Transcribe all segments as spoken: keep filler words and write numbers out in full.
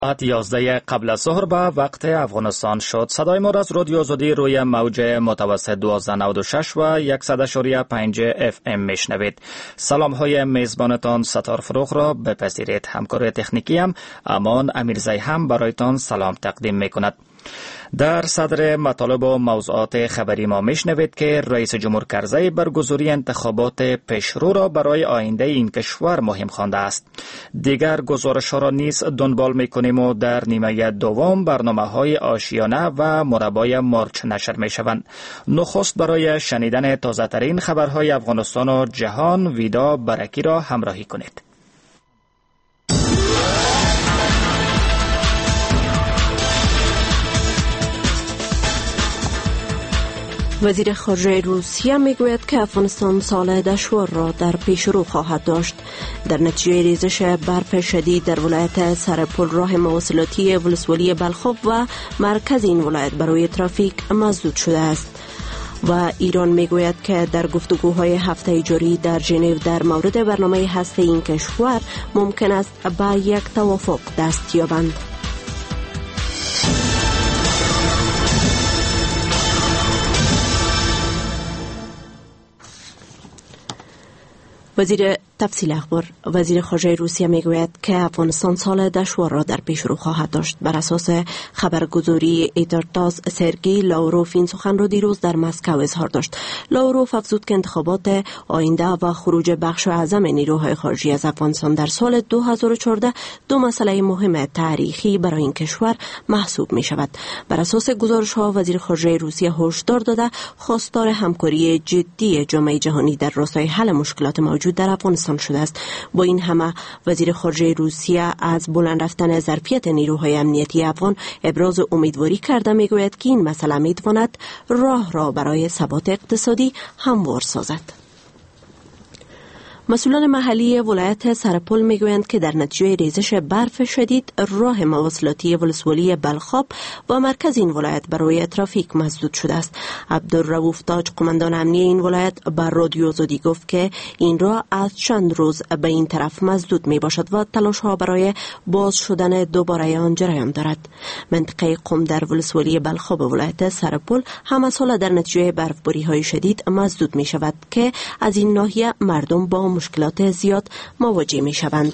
ساعت یازده قبل از ظهر به وقت افغانستان شد. صدای ما از رادیو آزادی روی موج متوسط دوازده نود و شش و صد و پنج اف ام میشنوید. سلام های میزبانتان ستار فروغ را بپذیرید. همکار تکنیکی هم امان امیرزی هم برایتان سلام تقدیم میکند. در صدر مطالب و موضوعات خبری ما میشنوید که رئیس جمهور کرزی برگزاری انتخابات پیشرو را برای آینده این کشور مهم خوانده است. دیگر گزارش‌ها را نیز دنبال میکنیم و در نیمه دوم برنامه‌های آشیانه و مربای مارچ نشر میشوند. نخست برای شنیدن تازه‌ترین خبرهای افغانستان و جهان ویدا برکی را همراهی کنید. وزیر خارجه روسیه میگوید که افغانستان سال دشوار را در پیش رو خواهد داشت. در نتیجه ریزش برف شدید در ولایت سرپل راه مواصلاتی ولسوالی بلخاب و مرکز این ولایت برای ترافیک مسدود شده است. و ایران میگوید که در گفتگوهای هفته جاری در ژنو در مورد برنامه هسته این کشور ممکن است به یک توافق دست یابند. وزیر تفصیل اخبار وزیر خارجه روسیه میگوید که افغانستان سال دشوار را در پیش رو خواهد داشت. بر اساس خبرگزاری ایترتاس سرگی لاوروف این سخن را دیروز در مسکو اظهار داشت. لاوروف افزود که انتخابات آینده و خروج بخش اعظم نیروهای خارجی از افغانستان در سال دو هزار و چهارده دو مسئله مهم تاریخی برای این کشور محسوب می شود. بر اساس گزارش ها وزیر خارجه روسیه هشدار داده خواستار همکاری جدی جامعه جهانی در راستای حل مشکلات موجود در افغانستان شده است. با این همه وزیر خارجه روسیه از بلند رفتن ظرفیت نیروهای امنیتی افغان ابراز امیدواری کرده میگوید که این مسئله میتواند راه را برای ثبات اقتصادی هموار سازد. مسئولان محلی ولایت سرپل میگویند که در نتیجه ریزش برف شدید راه مواصلاتی ولسوالی بلخاب و مرکز این ولایت برای ترافیک مسدود شده است. عبدالرؤوف تاج قماندان امنی این ولایت بر رادیو آزادی گفت که این راه از چند روز به این طرف مسدود می باشد و تلاش ها برای باز شدن دوباره آن جریان دارد. منطقه قم در ولسوالی بلخاب ولایت سرپل همه سال در نتیجه برفباری های شدید مسدود می شود که از این ناحیه مردم با مشکلات زیاد مواجه می شوند.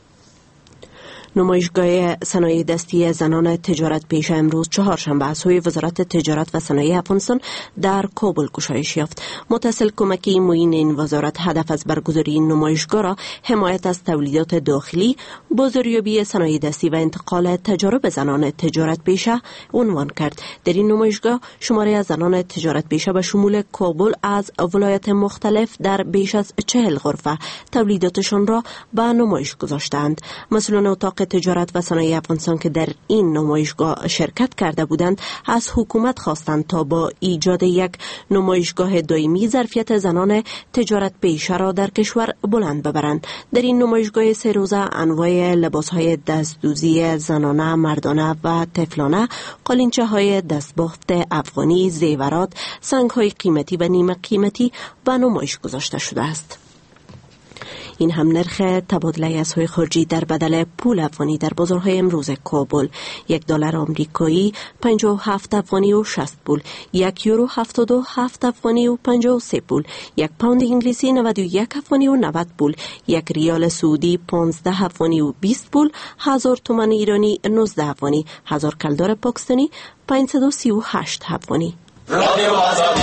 نمایشگاه صنایع دستی زنان تجارت پیش امروز چهارشنبه از سوی وزارت تجارت و صنایع افغانستان در کابل گشایش یافت. متصل کمکی معین این وزارت هدف از برگزاری این نمایشگاه را حمایت از تولیدات داخلی، بازاریابی صنایع دستی و انتقال تجارب زنان تجارت پیشه عنوان کرد. در این نمایشگاه شماره از زنان تجارت پیشه به شمول کابل از ولایات مختلف در بیش از چهل غرفه تولیداتشان را به نمایش گذاشتند. مسئولان اتاق تجارت و صنایع افغانستان که در این نمایشگاه شرکت کرده بودند از حکومت خواستند تا با ایجاد یک نمایشگاه دائمی ظرفیت زنان تجارت پیشه را در کشور بلند ببرند. در این نمایشگاه سه روزه انواع لباسهای دستدوزی زنانه، مردانه و طفلانه، قالینچه های دستبافت افغانی، زیورات، سنگ های قیمتی و نیمه قیمتی به نمایش گذاشته شده است. این هم نرخ تبادله ارزهای خارجی در بدل پول افغانی در بازارهای امروز کابل: یک دلار آمریکایی پنجاه و هفت افغانی و شصت پول، یک یورو هفتاد و هفت افغانی و پنجاه و سه پول، یک پوند انگلیسی نود و یک افغانی و نود پول، یک ریال سعودی پانزده افغانی و بیست پول، هزار تومان ایرانی نوزده افغانی، هزار کلدار پاکستانی پانصد و سی و هشت افغانی. رادیو آزادی.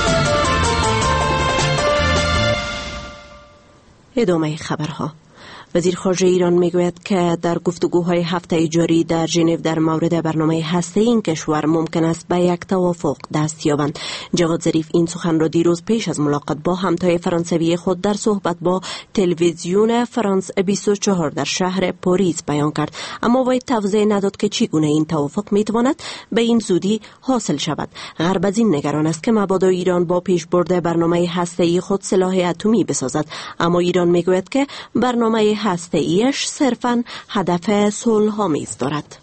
ادامه خبرها. وزیر خارجه ایران میگوید که در گفتگوهای هفته جاری در ژنو در مورد برنامه هسته این کشور ممکن است به یک توافق دست یابند. جواد ظریف این سخن را دیروز پیش از ملاقات با همتای فرانسوی خود در صحبت با تلویزیون فرانس بیست و چهار در شهر پاریس بیان کرد، اما وی توضیح نداد که چگونه این توافق میتواند به این زودی حاصل شود. غرب از این نگران است که مبادا ایران با پیشبرد برنامه هسته‌ای خود سلاح اتمی بسازد، اما ایران میگوید که برنامه هسته‌ایش صرفاً هدف صلح‌آمیز دارد.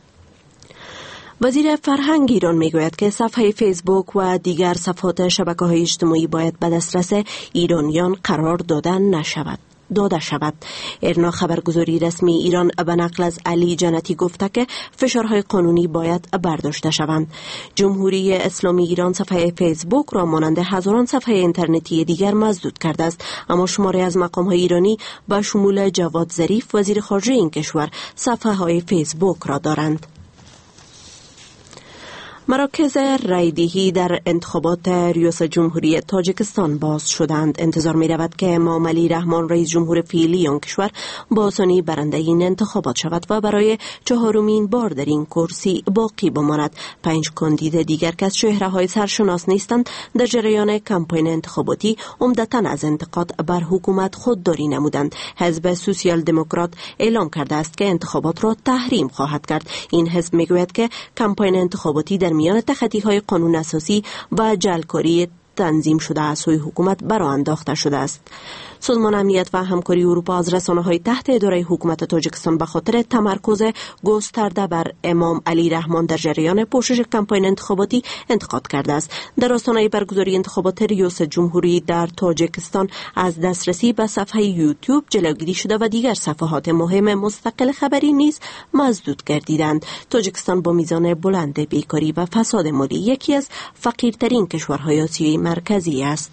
وزیر فرهنگ ایران میگوید که صفحه فیسبوک و دیگر صفحات شبکه‌های اجتماعی باید به دسترس ایرانیان قرار داده نشود. داده شود. ایرنا خبرگزاری رسمی ایران به نقل از علی جنتی گفته که فشارهای قانونی باید برداشته شوند. جمهوری اسلامی ایران صفحه فیسبوک را مانند هزاران صفحه اینترنتی دیگر مسدود کرده است، اما شماری از مقام‌های ایرانی به شمول جواد ظریف وزیر خارجه این کشور صفحه های فیسبوک را دارند. مراکز رایدهی در انتخابات ریاست جمهوری تاجیکستان باز شدند. انتظار می رود که امام علی رحمان رئیس جمهور فعلی آن کشور با آسانی برنده این انتخابات شود و برای چهارمین بار در این کرسی باقی بماند. پنج کاندید دیگر که از چهره‌های سرشناس نیستند در جریان کمپین انتخاباتی عمدتاً از انتقاد بر حکومت خودداری نمودند. حزب سوسیال دموکرات اعلام کرده است که انتخابات را تحریم خواهد کرد. این حزب میگوید که کمپین انتخاباتی در میان تخطی‌های قانون اساسی و جعلکاری تنظیم شده از سوی حکومت برآ انداخته شده است. سازمان امنیت و همکاری اروپا از رسانه‌های تحت اداره حکومت تاجیکستان به خاطر تمرکز گسترده بر امام علی رحمان در جریان پوشش کمپین انتخاباتی انتقاد کرده است. در آستانه برگزاری انتخابات ریاست جمهوری در تاجیکستان از دسترسی به صفحه یوتیوب جلوگیری شده و دیگر صفحات مهم مستقل خبری نیز مسدود گردیدند. تاجیکستان با میزان بلند بیکاری و فساد مالی یکی از فقیرترین کشورهای آسیای مرکزی است.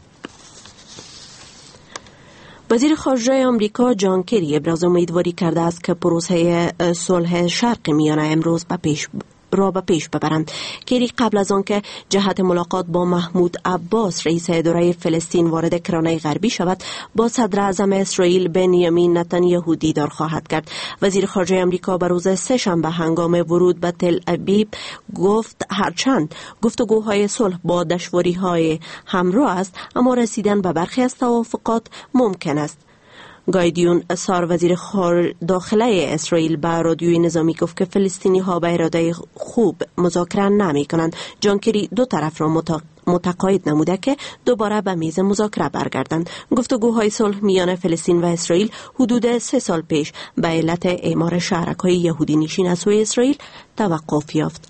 وزیر خارجه آمریکا جان کری ابراز امیدواری کرده است که پروسه صلح شرق میانه امروز به پیش را به پیش ببرند. کری قبل از آن که جهت ملاقات با محمود عباس رئیس اداره فلسطین وارد کرانه غربی شود، با صدر اعظم اسرائیل بنیامین نتانیاهو دیدار خواهد کرد. وزیر خارجه آمریکا به روز سه‌شنبه هنگام ورود به تل ابیب گفت هرچند گفتگوهای صلح با دشواری‌های همراه است، اما رسیدن به برخی از توافقات ممکن است. گایدیون سار وزیر داخله اسرائیل به رادیوی نظامی گفت که فلسطینی ها به اراده خوب مذاکره نمی کنند. جان کری دو طرف را متقاعد نموده که دوباره به میز مذاکره برگردند. گفتگوهای صلح میان فلسطین و اسرائیل حدود سه سال پیش به علت اعمار شهرک‌های یهودی نشین از سوی اسرائیل توقف یافت.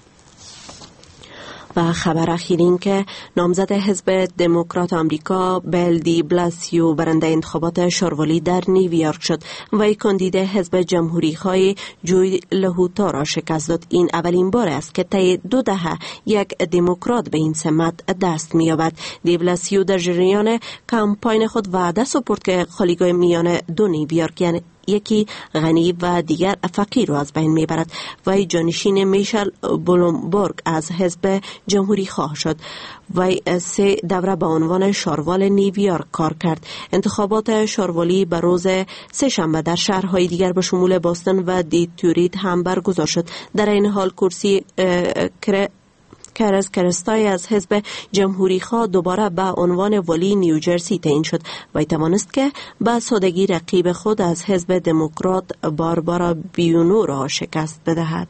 و خبر اخیر این که نامزد حزب دموکرات آمریکا بیل دی بلاسیو برنده انتخابات شاروالی در نیویورک شد و یک کاندید حزب جمهوری های جوی لهوتا را شکست داد. این اولین بار است که طی دو دهه یک دموکرات به این سمت دست می‌یابد. دی بلاسیو در جریان کمپاین خود وعده سپرد که خالیگاه میان دو نیویورک، یعنی یکی غنی و دیگر فقیر را از بین میبرد. وی جانشین میشل بلومبورگ از حزب جمهوری خواه شد. وی سه دوره به عنوان شاروال نیویورک کار کرد. انتخابات شاروالی به روز سه شنبه در شهرهای دیگر به شمول باستون و دیترویت هم برگزار شد. در این حال کرسی کر کرز کرستای از حزب جمهوری خواه دوباره به عنوان ولی نیوجرسی تعیین شد و توانست که به سادگی رقیب خود از حزب دموکرات باربارا بیونو را شکست بدهد.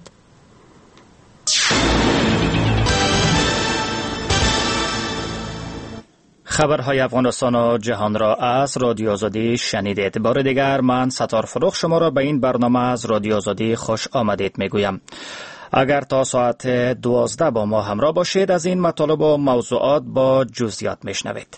خبرهای افغانستان و جهان را از رادیو آزادی شنیدید. بار دیگر من ستار فروخ شما را به این برنامه از رادیو آزادی خوش آمدید میگویم. اگر تا ساعت دوازده با ما همراه باشید، از این مطالب و موضوعات با جزئیات میشنوید.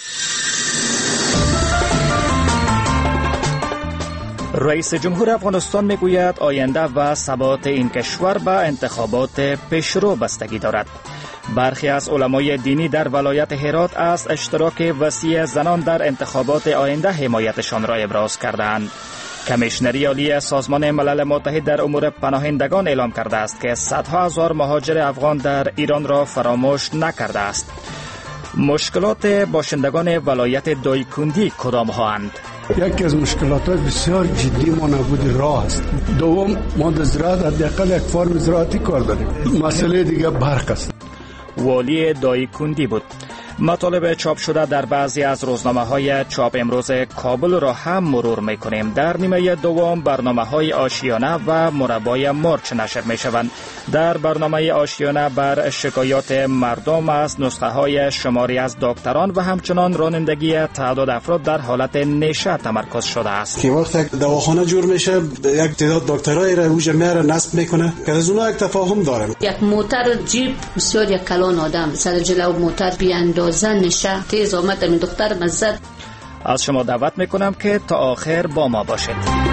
رئیس جمهور افغانستان میگوید آینده و ثبات این کشور به انتخابات پیشرو بستگی دارد. برخی از علمای دینی در ولایت هرات از اشتراک وسیع زنان در انتخابات آینده حمایتشان را ابراز کردند. کمیشنری عالی سازمان ملل متحد در امور پناهندگان اعلام کرده است که صدها هزار مهاجر افغان در ایران را فراموش نکرده است. مشکلات باشندگان ولایت دایکندی کدام هاند؟ یکی از مشکلات بسیار جدی ما نبود راه است. دوم، ما در زراعت حداقل یک فرم زراعتی کار داریم. مسئله دیگه برق است. والی دایکندی بود. مطالب چاپ شده در بعضی از روزنامه‌های چاپ امروز کابل را هم مرور می‌کنیم. در نیمه دوم برنامه‌های آشیانه و مربای مرچ نشر می‌شوند. در برنامه آشیانه بر شکایات مردم از نسخه‌های شماری از دکتران و همچنان رانندگی تعداد افراد در حالت نشه تمرکز شده است. که وقتی دواخانه جور میشه، یک تعداد دکترای را اوج میاره نصب میکنه که از اونها یک تفاهم داریم. یک موتر جیپ بسیار یک کلان آدم سر جلو موتر بیاندازه نشه تیز آمد این دختر مزد. از شما دعوت میکنم که تا آخر با ما باشید.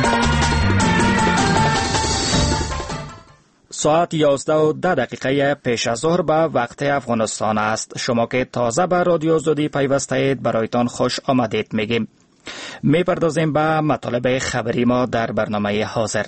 ساعت یازده و ده دقیقه پیش از ظهر به وقت افغانستان است. شما که تازه به رادیو زودی پیوسته اید، برایتان خوش آمدید میگیم. میپردازیم به مطالب خبری ما در برنامه حاضر.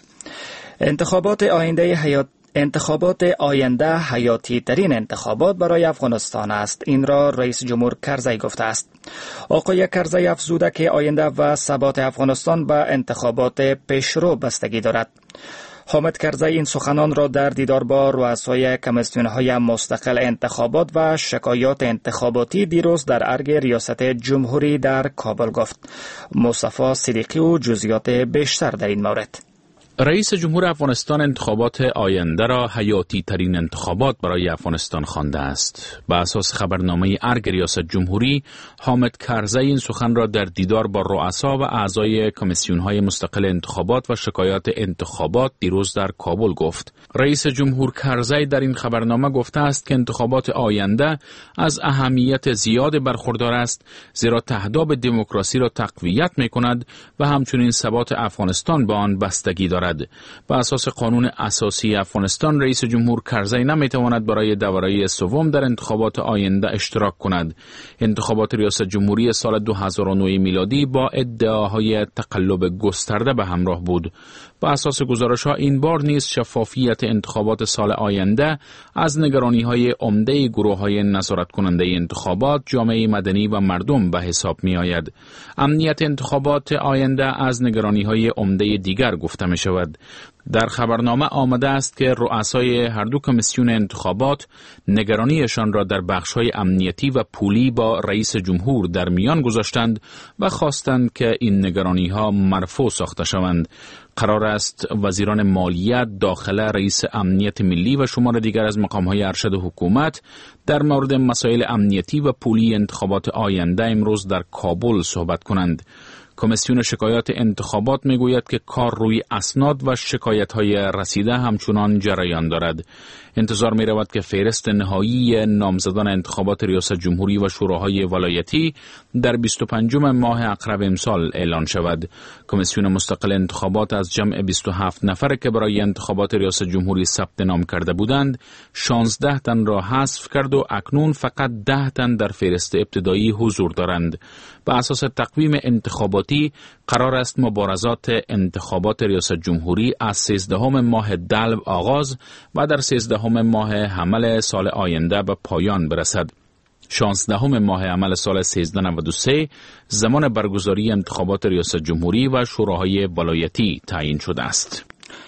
انتخابات آینده حیات انتخابات آینده حیاتی ترین انتخابات برای افغانستان است. این را رئیس جمهور کرزی گفته است. آقای کرزی افزوده که آینده و ثبات افغانستان به انتخابات پیشرو بستگی دارد. حامد کرزی این سخنان را در دیدار با رؤسای کمیسیون‌های مستقل انتخابات و شکایات انتخاباتی دیروز در ارگ ریاست جمهوری در کابل گفت. مصطفی صدیقی و جزئیات بیشتر در این مورد. رئیس جمهور افغانستان انتخابات آینده را حیاتی ترین انتخابات برای افغانستان خوانده است. به اساس خبرنامه ارگ ریاست جمهوری، حامد کرزی این سخن را در دیدار با رؤسا و اعضای کمیسیون‌های مستقل انتخابات و شکایات انتخابات دیروز در کابل گفت. رئیس جمهور کرزی در این خبرنامه گفته است که انتخابات آینده از اهمیت زیاد برخوردار است، زیرا تهداب دموکراسی را تقویت می‌کند و همچنین ثبات افغانستان به آن بستگی دارد. به اساس قانون اساسی افغانستان، رئیس جمهور کرزی نمیتواند برای دوره سوم در انتخابات آینده اشتراک کند. انتخابات ریاست جمهوری سال دو هزار و نه میلادی با ادعاهای تقلب گسترده به همراه بود. به اساس گزارش‌ها این بار نیز شفافیت انتخابات سال آینده از نگرانی‌های عمده گروه‌های نظارت کننده انتخابات، جامعه مدنی و مردم به حساب می‌آید. امنیت انتخابات آینده از نگرانی‌های عمده دیگر گفته می‌شود. در خبرنامه آمده است که رؤسای هر دو کمیسیون انتخابات نگرانیشان را در بخش‌های امنیتی و پولی با رئیس جمهور در میان گذاشتند و خواستند که این نگرانی‌ها مرفوع ساخته شوند. قرار است وزیران مالیات، داخله، رئیس امنیت ملی و شمار دیگر از مقام‌های ارشد حکومت در مورد مسائل امنیتی و پولی انتخابات آینده امروز در کابل صحبت کنند. کمیسیون شکایات انتخابات میگوید که کار روی اسناد و شکایت‌های رسیده همچنان جریان دارد. انتظار می رود که فهرست نهایی نامزدان انتخابات ریاست جمهوری و شوراهای ولایتی در بیست و پنجم ماه اقرب امسال اعلان شود. کمیسیون مستقل انتخابات از جمع بیست و هفت نفر که برای انتخابات ریاست جمهوری ثبت نام کرده بودند، شانزده تن را حذف کرد و اکنون فقط ده تن در فهرست ابتدایی حضور دارند. به اساس تقویم انتخاباتی قرار است مبارزات انتخابات ریاست جمهوری از سیزدهم ماه دلو آغاز و در سیزدهم ماه حمل سال آینده به پایان برسد. شانزدهم ماه عمل سال سیزده نود و سه زمان برگزاری انتخابات ریاست جمهوری و شوراهای ولایتی تعیین شده است.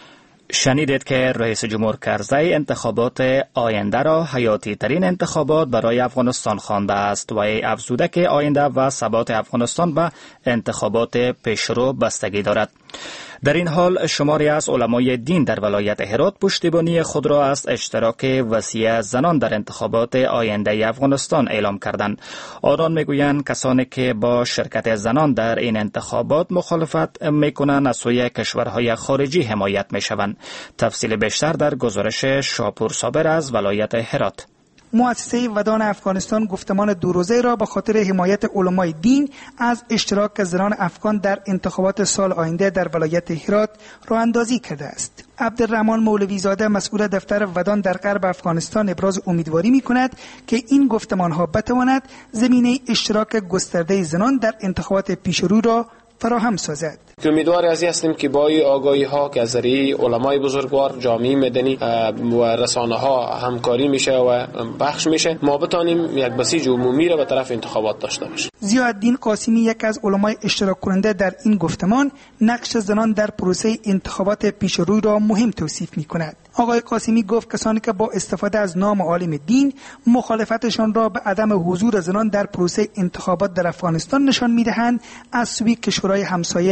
شنیدید که رئیس جمهور کرزی انتخابات آینده را حیاتی ترین انتخابات برای افغانستان خوانده است و افزوده که آینده و ثبات افغانستان به انتخابات پیشرو بستگی دارد. در این حال شماری از علمای دین در ولایت هرات پشتیبانی خود را از اشتراک وسیع زنان در انتخابات آینده افغانستان اعلام کردند. آنان میگویند کسانی که با شرکت زنان در این انتخابات مخالفت میکنند از سوی کشورهای خارجی حمایت میشوند. تفصیل بیشتر در گزارش شاپور صابر از ولایت هرات. مؤسسه ودان افغانستان گفتمان دو روزه را به خاطر حمایت علمای دین از اشتراک زنان افغان در انتخابات سال آینده در ولایت هرات راه اندازی کرده است. عبدالرحمن مولوی زاده مسئول دفتر ودان در غرب افغانستان ابراز امیدواری می‌کند که این گفتمان‌ها بتواند زمینه اشتراک گسترده زنان در انتخابات پیشرو را فراهم سازد. امیدوار از هستیم که با این آگاهی ها که از ذریعه علمای بزرگوار، جامعه مدنی و رسانه ها همکاری میشه و بخش میشه، ما بتانیم یک بسیج عمومی را به طرف انتخابات داشته باشیم. ضیاءالدین قاسمی یک از علمای اشتراک کننده در این گفتمان نقش زنان در پروسه انتخابات پیشرو را مهم توصیف میکند. آقای قاسمی گفت کسانی که با استفاده از نام عالم دین مخالفتشان را به عدم حضور زنان در پروسه انتخابات در افغانستان نشان میدهند، از سوی کشورهای همسایه حمایت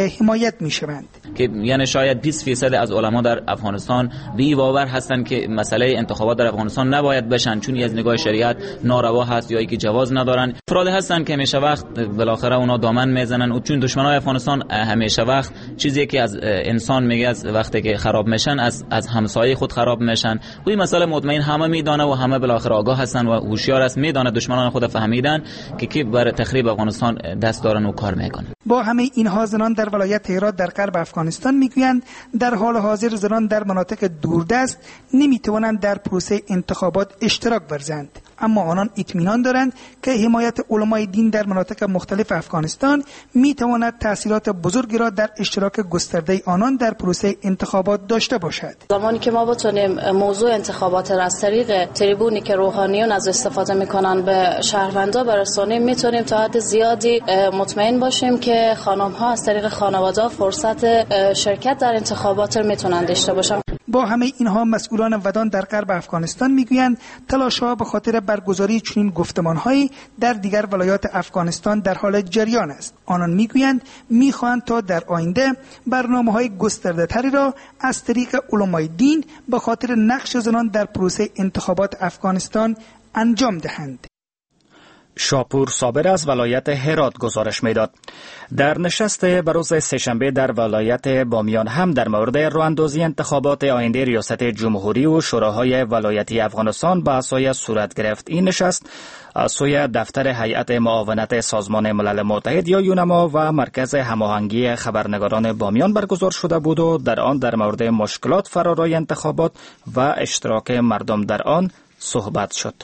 حمایت می شوند. که یعنی شاید بیست درصد از علما در افغانستان به باور هستند که مسئله انتخابات در افغانستان نباید بشن، چون از نگاه شریعت ناروا هست یا اینکه جواز ندارن. افراد هستند که همیشه وقت بالاخره اونا دامن میزنن و چون دشمنای افغانستان همیشه وقت چیزی که از انسان میگه از وقتی که خراب میشن از از همسایه خود خراب میشن. و این مسئله مطمئن همه میدانه و همه بالاخره آگاه هستن و هوشیار است، میدانه دشمنان خود فهمیدن که کی برای تخریب افغانستان دست دارن و کار میکنن. با همه اینها زنان در ولایت هرات در غرب افغانستان میگویند در حال حاضر زنان در مناطق دوردست نمیتوانند در پروسه انتخابات اشتراک ورزند، اما آنان اطمینان دارند که حمایت علمای دین در مناطق مختلف افغانستان میتواند تأثیرات بزرگی را در اشتراک گسترده آنان در پروسه انتخابات داشته باشد. زمانی که ما بتونیم موضوع انتخابات را از طریق تریبونی که روحانیون از استفاده میکنن به شهروندا برسانیم، میتونیم تا حد زیادی مطمئن باشیم که خانم ها از طریق خانواده فرصت شرکت در انتخابات میتونن داشته باشن. با همه اینها مسئولان ودان در غرب افغانستان میگویند تلاش‌ها به خاطر برگزاری چنین گفتمان‌هایی در دیگر ولایات افغانستان در حال جریان است. آنان میگویند میخواهند تا در آینده برنامه‌های گسترده‌تری را از طریق علمای دین به خاطر نقش زنان در پروسه انتخابات افغانستان انجام دهند. شاپور صابر از ولایت هرات گزارش میداد. در نشست بروز سه‌شنبه در ولایت بامیان هم در مورد راه‌اندازی انتخابات آینده ریاست جمهوری و شوراهای ولایتی افغانستان بحث‌های صورت گرفت. این نشست از سوی دفتر هیئت معاونت سازمان ملل متحد یا یونما و مرکز هماهنگی خبرنگاران بامیان برگزار شده بود و در آن در مورد مشکلات فرارای انتخابات و اشتراک مردم در آن صحبت شد.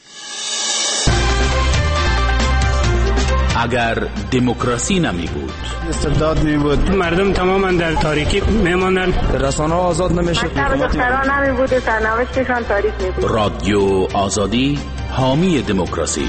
اگر دموکراسی نمی بود، استبداد می بود، مردم تماما در تاریکی می ماندن، رسانه آزاد نمیشه، دختران نمی بود، سرنوشتشان تاریک می بود. رادیو آزادی حامی دموکراسی.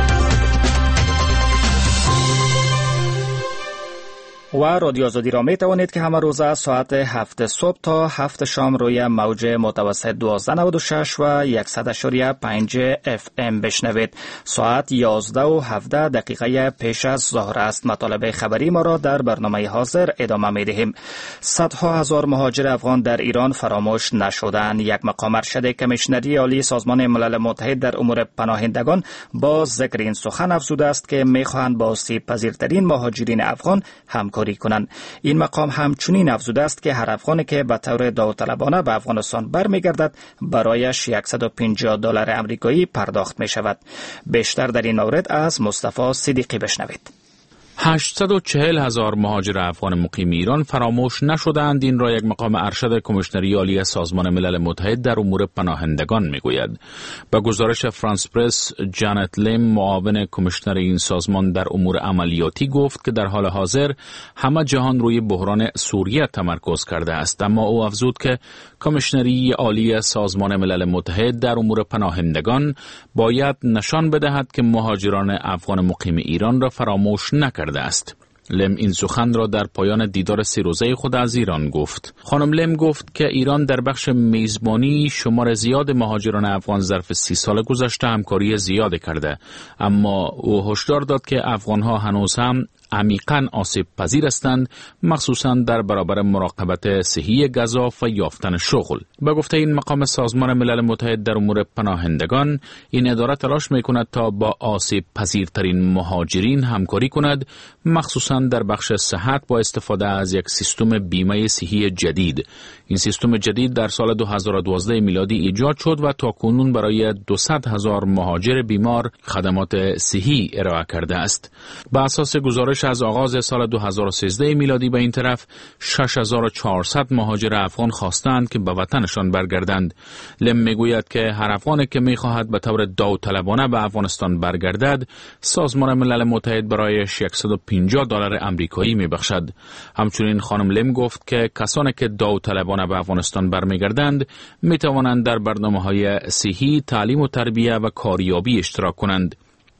و رادیو آزادی را می توانید که همه روز ساعت هفت صبح تا هفت شام روی موج متوسط دوازده نود و شش و صد و پنج اف ام بشنوید. ساعت یازده و هفده دقیقه پیش از ظهر است. مطالب خبری ما را در برنامه حاضر ادامه می دهیم. صدها هزار مهاجر افغان در ایران فراموش نشدند. یک مقام ارشد کمیشنری عالی سازمان ملل متحد در امور پناهندگان با ذکر این سخن افزوده است که می خواهند با آسیب پذیرترین مهاجرین افغان همکاری کنند. این مقام همچنین افزوده است که هر افغانی که به طور داوطلبانه به افغانستان برمیگردد برایش صد و پنجاه دلار آمریکایی پرداخت می شود. بیشتر در این مورد از مصطفی صدیقی بشنوید. هشتصد و چهل هزار مهاجر افغان مقیم ایران فراموش نشدند. این را یک مقام ارشد کمیشنری عالی سازمان ملل متحد در امور پناهندگان میگوید. با گزارش فرانس پرس، جانت لیم معاون کمیشنر این سازمان در امور عملیاتی گفت که در حال حاضر همه جهان روی بحران سوریه تمرکز کرده است، اما او افزود که کمیشنری عالی سازمان ملل متحد در امور پناهندگان باید نشان بدهد که مهاجران افغان مقیم ایران را فراموش نکرده است. لم این سخن را در پایان دیدار سه روزه خود از ایران گفت. خانم لم گفت که ایران در بخش میزبانی شمار زیاد مهاجران افغان ظرف سی سال گذشته همکاری زیاد کرده، اما او هشدار داد که افغانها هنوز هم عمیقاً آسیب پذیر هستند، مخصوصاً در برابر مراقبت صحی غذا و یافتن شغل. به گفته این مقام سازمان ملل متحد در امور پناهندگان، این اداره تلاش میکند تا با آسیب پذیرترین مهاجرین همکاری کند، مخصوصاً در بخش صحت با استفاده از یک سیستم بیمه صحی جدید. این سیستم جدید در سال دو هزار و دوازده میلادی ایجاد شد و تاکنون برای دویست هزار مهاجر بیمار خدمات صحی ارائه کرده است. به اساس گزارش از آغاز سال دو هزار و سیزده میلادی به این طرف شش هزار و چهارصد مهاجر افغان خواستند که به وطنشان برگردند. لم میگوید که هر افغانی که میخواهد به طور داوطلبانه به افغانستان برگردد، سازمان ملل متحد برایش صد و پنجاه دلار آمریکایی میبخشد. همچنین خانم لم گفت که کسانی که داوطلبانه به افغانستان برمیگردند میتوانند در برنامه‌های صحی، تعلیم و تربیت و کاریابی اشتراک کنند.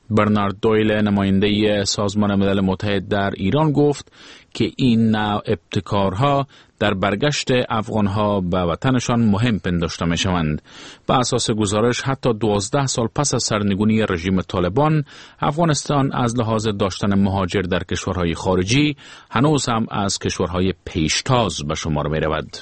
برنارد دویل نماینده سازمان ملل متحد در ایران گفت که این نوع ابتکارها در برگشت افغانها به وطنشان مهم پنداشته می شوند. به اساس گزارش حتی دوازده سال پس از سرنگونی رژیم طالبان، افغانستان از لحاظ داشتن مهاجر در کشورهای خارجی هنوز هم از کشورهای پیشتاز به شمار می رود.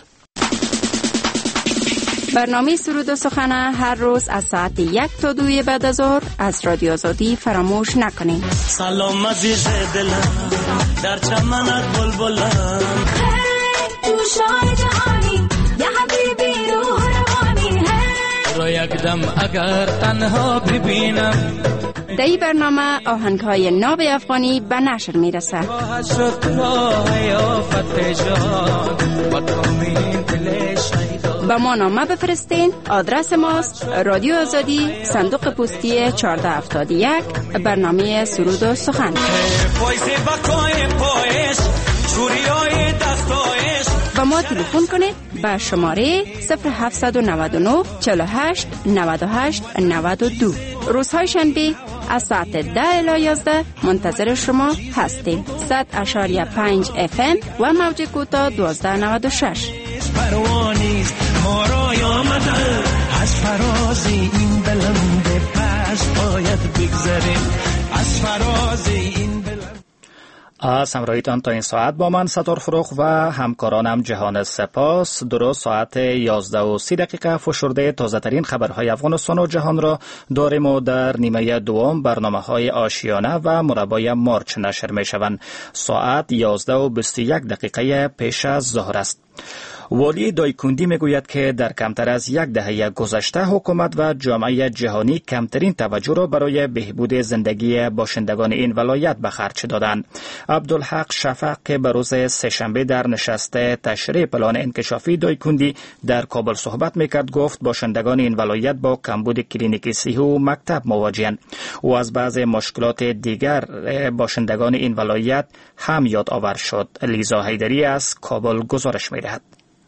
برنامه سرود و سخن هر روز از ساعت یک تا دوی بعد از ظهر از رادیو آزادی فراموش نکنید. سلام عزیز دلم در چمنت بلبلم، تو شاه جهانی یا حبیبی روح روانی، را یک دم اگر تنها ببینم. در این برنامه آهنگ‌های ناب افغانی به نشر میرسه. با ما نامه بفرستین. آدرس ماست رادیو آزادی، صندوق پستی چهارده هفتاد و یک، برنامه سرود و سخن. با ما تلفن کنید به شماره صفر هفت نه نه چهل و هشت نود و هشت نود و دو. روزهای شنبه از ساعت ده الی یازده منتظر شما هستیم. صد اشاریه پنج اف ام و موج کوتاه دوازده نود و شش. پروانیست ما را آمده از فراز این بلند پس باید بگذریم از فراز این بلند. از همراهیتان تا این ساعت با من ستار فروغ و همکارانم جهان سپاس. درست ساعت یازده و سی دقیقه فشرده تازه ترین خبرهای افغانستان و جهان را داریم و در نیمه دوم برنامه های آشیانه و مربای مارچ نشر می شوند. ساعت یازده و بیست و یک دقیقه پیش از ظهر است. والی دایکندی میگوید که در کمتر از یک دهه گذشته حکومت و جامعه جهانی کمترین توجه را برای بهبود زندگی باشندگان این ولایت به خرج دادند. عبدالحق شفق که به روز سه‌شنبه در نشست تشریح پلان انکشافی دایکندی در کابل صحبت میکرد گفت باشندگان این ولایت با کمبود کلینیک صحی و مکتب مواجهند. او از بعض مشکلات دیگر باشندگان این ولایت هم یاد آور شد. لیزا حیدری از کابل گزارش میدهد.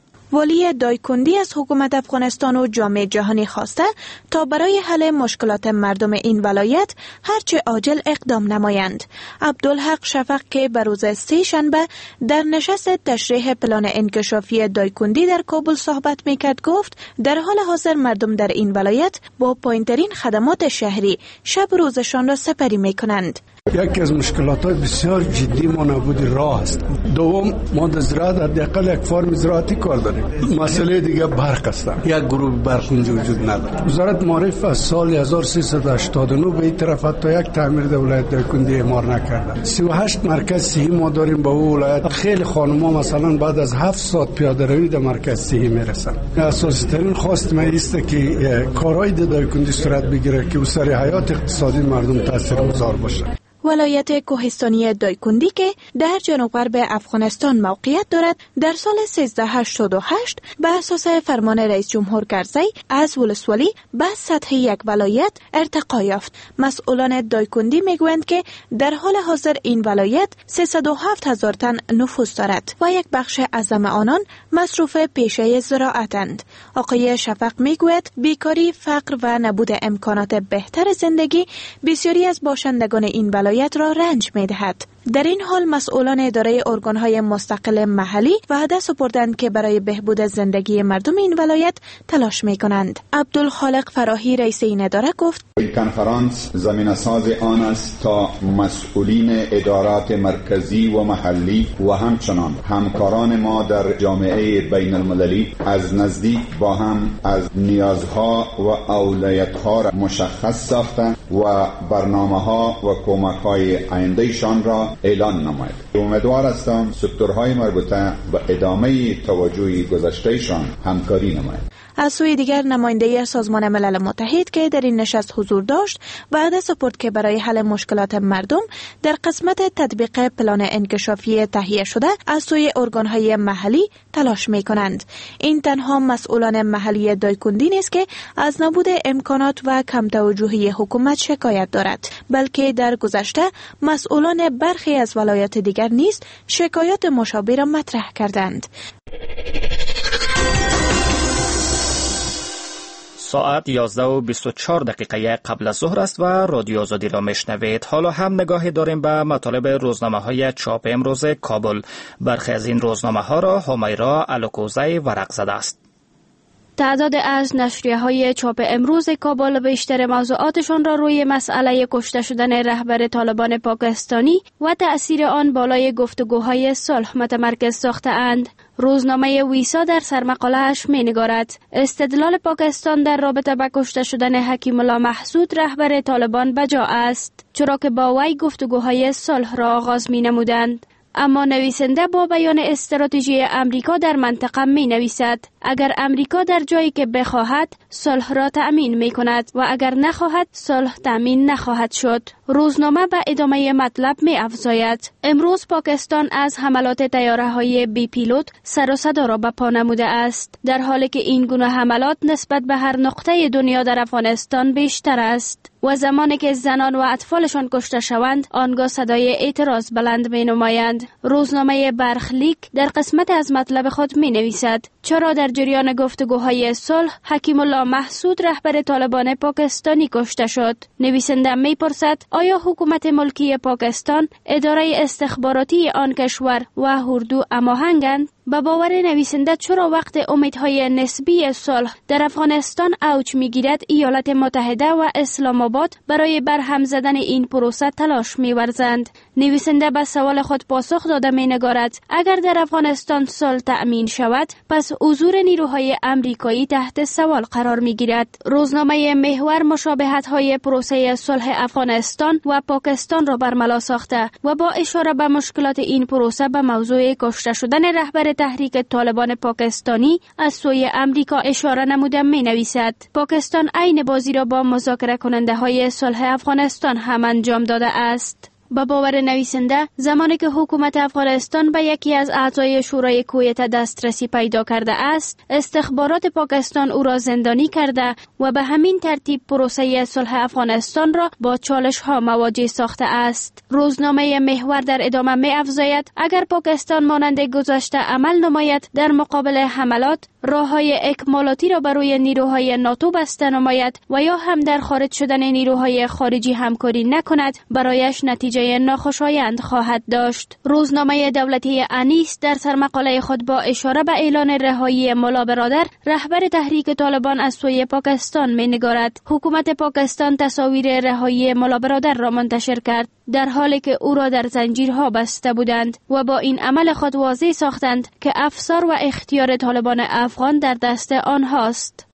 والی دایکندی از حکومت افغانستان و جامعه جهانی خواسته تا برای حل مشکلات مردم این ولایت هرچه عاجل اقدام نمایند. عبدالحق شفق که به روز سه شنبه در نشست تشریح پلان انکشافی دایکندی در کابل صحبت میکرد گفت در حال حاضر مردم در این ولایت با پایین‌ترین خدمات شهری شب روزشان را سپری میکنند. یکی از مشکلات بسیار جدی ما نبود راه است. دوم ما در زراعت حداقل یک فرم زراعتی کار داریم. مسئله دیگه برق است. یک گروه برق اونجا وجود نداره. وزارت معارف از سال هزار و سیصد و هشتاد و نه به این طرف حتی یک تعمیر در ولایت دایکندی اعمار نکرده. سی و هشت مرکز صحی ما داریم با اون ولایت. خیلی خانم‌ها مثلا بعد از هفت ساعت پیاده روی در مرکز صحی میرسن. اساسی ترین خواست من است که کارهای دایکندی صورت بگیره که سر حیات اقتصادی مردم تاثیرگذار باشه. ولایت کوهستانی دایکندی که در جنوب غرب افغانستان موقعیت دارد در سال سیزده هشتاد و هشت به اساس فرمان رئیس جمهور کرزی از ولسوالی به سطح یک ولایت ارتقا یافت. مسئولان دایکندی میگویند که در حال حاضر این ولایت سیصد و هفت هزار تن نفوس دارد و یک بخش اعظم آنان مصروف پیشه زراعتند. آقای شفق میگوید بیکاری، فقر و نبود امکانات بهتر زندگی بسیاری از باشندگان این ولایت را رنج می دهد. در این حال مسئولان اداره ارگانهای مستقل محلی وعده سپردند که برای بهبود زندگی مردم این ولایت تلاش می کنند. عبدالخالق فراهی رئیس این اداره گفت این کنفرانس زمینه ساز آن است تا مسئولین ادارات مرکزی و محلی و همچنان همکاران ما در جامعه بین المللی از نزدیک با هم از نیازها و اولویت‌ها را مشخص ساختند و برنامه‌ها و کمک‌های آینده‌شان را اعلان نماید. امیدوار هستم سکتورهای مربوطه به ادامه توجه گذشتهشان همکاری نماید. از سوی دیگر نماینده سازمان ملل متحد که در این نشست حضور داشت وعده سپرد که برای حل مشکلات مردم در قسمت تطبیق پلان انکشافی تهیه شده از سوی ارگانهای محلی تلاش می کنند. این تنها مسئولان محلی دایکندی نیست که از نبود امکانات و کم توجهی حکومت شکایت دارد، بلکه در گذشته مسئولان برخی از ولایات دیگر نیز شکایات مشابه را مطرح کردند. ساعت یازده و بیست و چهار دقیقه قبل از ظهر است و رادیو آزادی را میشنوید. حالا هم نگاهی داریم به مطالب روزنامه های چاپ امروز کابل. برخی از این روزنامه ها را همیرا الوکوزی ورق زده است. تعداد از نشریه های چاپ امروز کابل بیشتر موضوعاتشان را روی مسئله کشته شدن رهبر طالبان پاکستانی و تأثیر آن بالای گفتگوهای صلح متمرکز ساخته اند. روزنامه ویسا در سرمقاله‌اش می‌نگارد استدلال پاکستان در رابطه با کشته شدن حکیم الله محسود رهبر طالبان بجا است، چرا که با وی گفتگوهای صلح را آغاز می‌نمودند. اما نویسنده با بیان استراتژی امریکا در منطقه می نویسد اگر امریکا در جایی که بخواهد صلح را تأمین می کند و اگر نخواهد صلح تأمین نخواهد شد. روزنامه به ادامه مطلب می افزاید امروز پاکستان از حملات طیاره های بی پیلوت سر و صدا را به پا نموده است، در حالی که این گونه حملات نسبت به هر نقطه دنیا در افغانستان بیشتر است و زمانی که زنان و اطفالشان کشته شوند آنگاه صدای اعتراض بلند می نمایند. روزنامه برخلیک در قسمت از مطلب خود می نویسد چرا در جریان گفتگوهای صلح حکیم الله محسود رهبر طالبان پاکستانی کشته شد. نویسنده می پرسد آیا حکومت ملکی پاکستان، اداره استخباراتی آن کشور و اردو هماهنگند؟ به باور نویسنده چرا وقت امیدهای نسبی صلح در افغانستان اوج میگیرد ایالات متحده و اسلام آباد برای برهم زدن این پروسه تلاش می‌ورزند؟ نویسنده به سوال خود پاسخ داده می‌نگارد اگر در افغانستان صلح تأمین شود پس حضور نیروهای امریکایی تحت سوال قرار می‌گیرد. روزنامه محور مشابهت‌های پروسه صلح افغانستان و پاکستان را برملا ساخته و با اشاره به مشکلات این پروسه به موضوع کشته شدن رهبر تحریک طالبان پاکستانی از سوی امریکا اشاره نموده می نویسد پاکستان عین بازی را با مذاکره کننده های صلح افغانستان هم انجام داده است. با باور نویسنده زمانی که حکومت افغانستان به یکی از اعضای شورای کویت دسترسی پیدا کرده است، استخبارات پاکستان او را زندانی کرده و به همین ترتیب پروسه صلح افغانستان را با چالش ها مواجه ساخته است. روزنامه محور در ادامه می افزاید اگر پاکستان مانند گذشته عمل نماید در مقابل حملات، راههای اکمالاتی را بروی نیروهای ناتو بسته نماید و یا هم در خارج شدن نیروهای خارجی همکاری نکند، برایش نتیجه ناخوشایند خواهد داشت. روزنامه دولتی انیس در سرمقاله خود با اشاره به اعلان رهایی ملا برادر رهبر تحریک طالبان از سوی پاکستان می نگارد. حکومت پاکستان تصاویر رهایی ملا برادر را منتشر کرد در حالی که او را در زنجیرها بسته بودند و با این عمل خود واضح ساختند که افسار و اختیار طالبان افغان در دست آنهاست.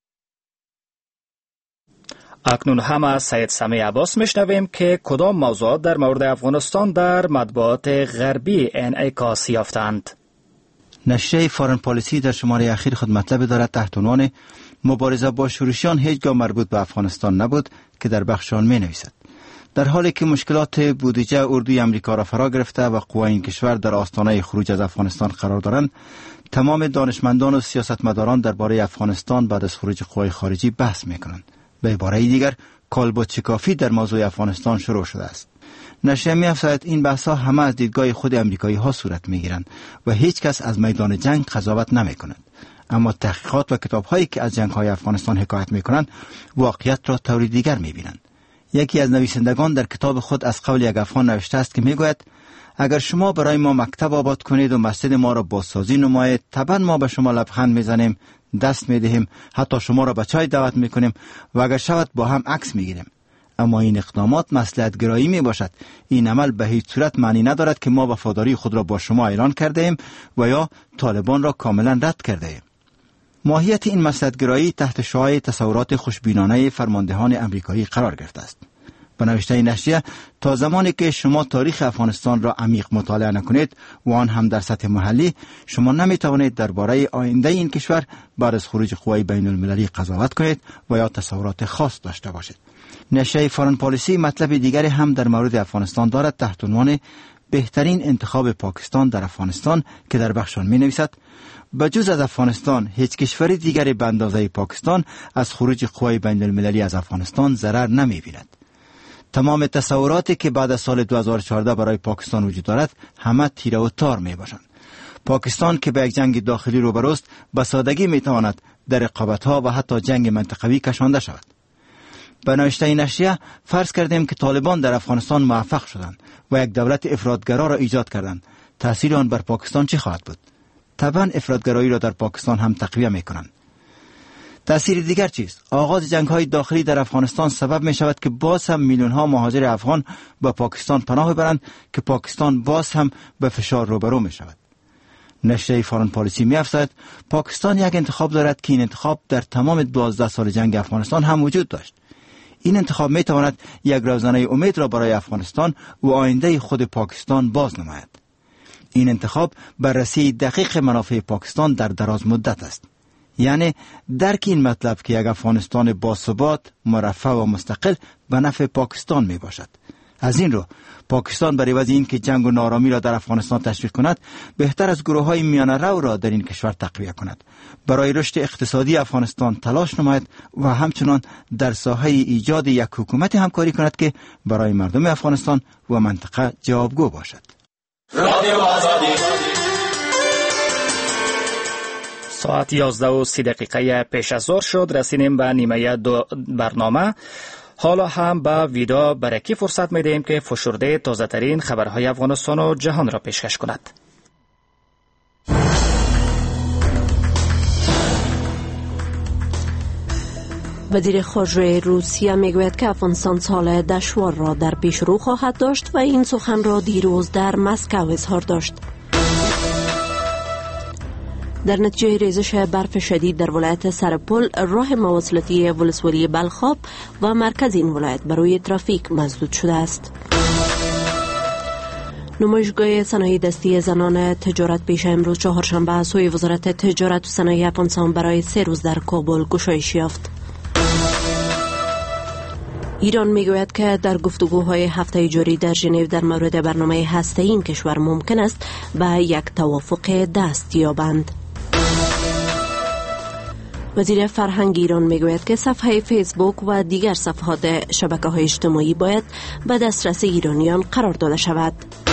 اکنون هم از سید سمیع عباس میشنویم که کدام موضوعات در مورد افغانستان در مطبوعات غربی انعکاس یافتند. نشریه فارن پالیسی در شماره اخیر خود مطلب دارد تحت عنوان مبارزه با شورشیان هیچگاه مربوط به افغانستان نبود که در بخش آن می نویسد در حالی که مشکلات بودجه اردوی امریکا را فرا گرفته و قوای این کشور در آستانه خروج از افغانستان قرار دارند، تمام دانشمندان و سیاستمداران درباره افغانستان بعد از خروج قوای خارجی بحث می‌کنند. به عباره دیگر کالبد شکافی در موضوع افغانستان شروع شده است. نشریه می‌افزاید این بحث‌ها همه از دیدگاه خود امریکایی‌ها صورت می‌گیرند و هیچ کس از میدان جنگ قضاوت نمی‌کند. اما تحقیقات و کتاب‌هایی که از جنگ‌های افغانستان حکایت می‌کنند واقعیت را طوری دیگر می‌بینند. یکی از نویسندگان در کتاب خود از قول یک افغان نوشته است که می‌گوید اگر شما برای ما مکتب آباد کنید و مسجد ما را بازسازی نمایید، طبعا ما به شما لبخند می‌زنیم، دست می‌دهیم، حتی شما را به چای دعوت می‌کنیم و اگر شود با هم عکس می‌گیریم. اما این اقدامات مصلحت گرایی میباشد. این عمل به هیچ صورت معنی ندارد که ما وفاداری خود را با شما اعلان کرده ایم و یا طالبان را کاملا رد کرده ایم. ماهیت این مصلحت گرایی تحت شعاع تصورات خوشبینانه فرماندهان امریکایی قرار گرفته است. به نوشته نشریه تا زمانی که شما تاریخ افغانستان را عمیق مطالعه نکنید و آن هم در سطح محلی، شما نمیتوانید درباره آینده این کشور بعد از خروج قوای بین المللی قضاوت کنید و یا تصورات خاص داشته باشید. نشریه فارن پالیسی مطلب دیگری هم در مورد افغانستان دارد تحت عنوان بهترین انتخاب پاکستان در افغانستان که در بخش آن می‌نویسد بجز از افغانستان هیچ کشور دیگری به اندازه پاکستان از خروج قوای بین المللی از افغانستان ضرر نمی‌بیند. تمام تصوراتی که بعد از سال دو هزار و چهارده برای پاکستان وجود دارد همه تیره و تار می باشند. پاکستان که به یک جنگ داخلی روبروست به سادگی می تواند در رقابت‌ها و حتی جنگ منطقوی کشانده شود. به نوشته این نشریه فرض کردیم که طالبان در افغانستان موفق شدند و یک دولت افراطگرا را ایجاد کردند. تأثیر آن بر پاکستان چه خواهد بود؟ طبعا افراطگرایی را در پاکستان هم تقویه می‌کنند. تأثیر دیگر چیست؟ آغاز جنگ‌های داخلی در افغانستان سبب می شود که باز هم میلیون‌ها مهاجر افغان به پاکستان پناه ببرند که پاکستان باز هم به فشار روبرو می شود. نشریه فارن پالیسی می افزاید پاکستان یک انتخاب دارد که این انتخاب در تمام دوازده سال جنگ افغانستان هم وجود داشت. این انتخاب می تواند یک روزنه امید را برای افغانستان و آینده خود پاکستان باز نماید. این انتخاب بررسی دقیق منافع پاکستان در دراز مدت است. یعنی درک این مطلب که یک افغانستان باثبات، مرفه و مستقل به نفع پاکستان می باشد. از این رو پاکستان برای عوض این که جنگ و نارامی را در افغانستان تشویق کند، بهتر از گروه های میانه رو را در این کشور تقویه کند، برای رشد اقتصادی افغانستان تلاش نماید و همچنان در ساحه ایجاد یک حکومت همکاری کند که برای مردم افغانستان و منطقه جوابگو باشد. رادیو آزادی. ساعت یازده و سی دقیقه پیش از ظهر شد. رسیدیم به نیمه دو برنامه. حالا هم به ویدا برکی فرصت میدهیم که فشرده تازه ترین خبرهای افغانستان و جهان را پیشکش کند. وزیر خارجه روسیه میگوید که افغانستان سال دشوار را در پیش رو خواهد داشت و این سخن را دیروز در مسکو اظهار داشت. در نتیجه ریزش برف شدید در ولایت سرپل، راه مواصلاتی ولسوالی بلخاب و مرکز این ولایت برای ترافیک مسدود شده است. نمایشگاه صنایع دستی زنان تجارت پیش امروز چهارشنبه از سوی وزارت تجارت و صنایع افغانستان برای سه روز در کابل گشایش یافت. ایران میگوید که در گفتگوهای هفته جاری در ژنو در مورد برنامه هسته‌ای این کشور ممکن است به یک توافق دست یابند. وزیر فرهنگ ایران میگوید که صفحه فیسبوک و دیگر صفحات شبکه‌های اجتماعی باید به دسترس ایرانیان قرار داده شود.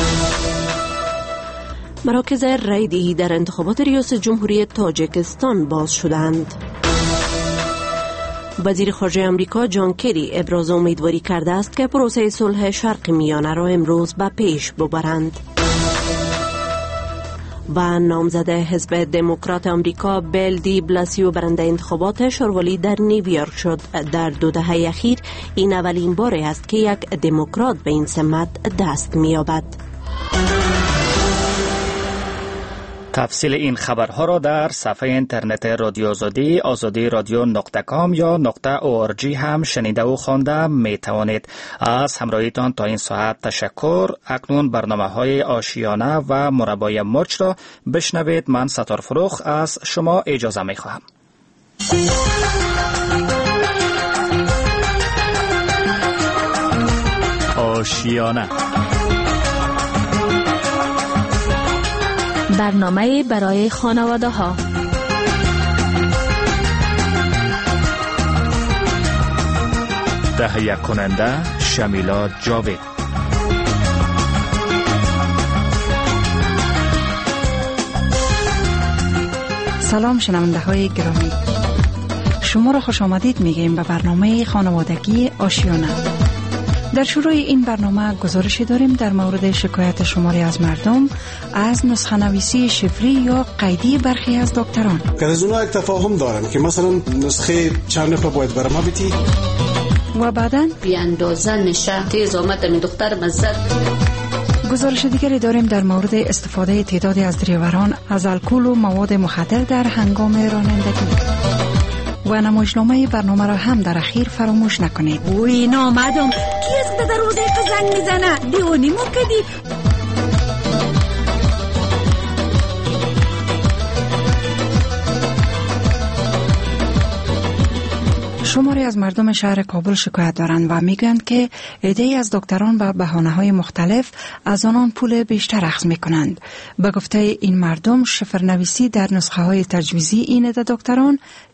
مراکز رایدهی در انتخابات ریاست جمهوری تاجیکستان باز شدند. وزیر خارجه آمریکا جان کری ابراز امیدواری کرده است که پروسه صلح شرق میانه را امروز به پیش ببرند. و نامزد حزب دموکرات آمریکا بیل دی بلاسیو برنده انتخابات شورای در نیویورک شد. در دو دهه اخیر این اولین بار است که یک دموکرات به این سمت دست می‌یابد. تفصیل این خبرها را در صفحه اینترنت رادیو آزادی آزادی رادیو نقطه کام یا نقطه او آر جی هم شنیده و خوانده می توانید. از همراهیتان تا این ساعت تشکر. اکنون برنامه های آشیانه و مربای مرچ را بشنوید. من ستار فروخ از شما اجازه می خواهم. آشیانه، برنامه برای خانواده ها. تهیه کننده شمیلا جاوید. سلام شنونده های گرامی، شما را خوش آمدید میگیم به برنامه خانوادگی آشیانه. در شروع این برنامه گزارشی داریم در مورد شکایت شماری از مردم از نسخه نویسی شفری یا قیدی برخی از دکتران. که از اونها یک تفاهم دارم که مثلا نسخه چند نفر باید برای ما بیتی و بعداً بی اندازه نشه تیز آمد من دختر مزد. گزارش دیگری داریم در مورد استفاده تعدادی از دریوران از الکل و مواد مخدر در هنگام رانندگی. و نمایشنامه برنامه را هم در اخیر فراموش نکنید. وی نامدم کی است در دروازه زنگ میزنه؟ دیونی مو کدی. شماری از مردم شهر کابل شکایت دارند و میگویند که عده‌ای از دکتران به بهانه‌های مختلف از آنان پول بیشتر اخذ میکنند. به گفته این مردم شفرنویسی در نسخه های تجویزی این عده دکتران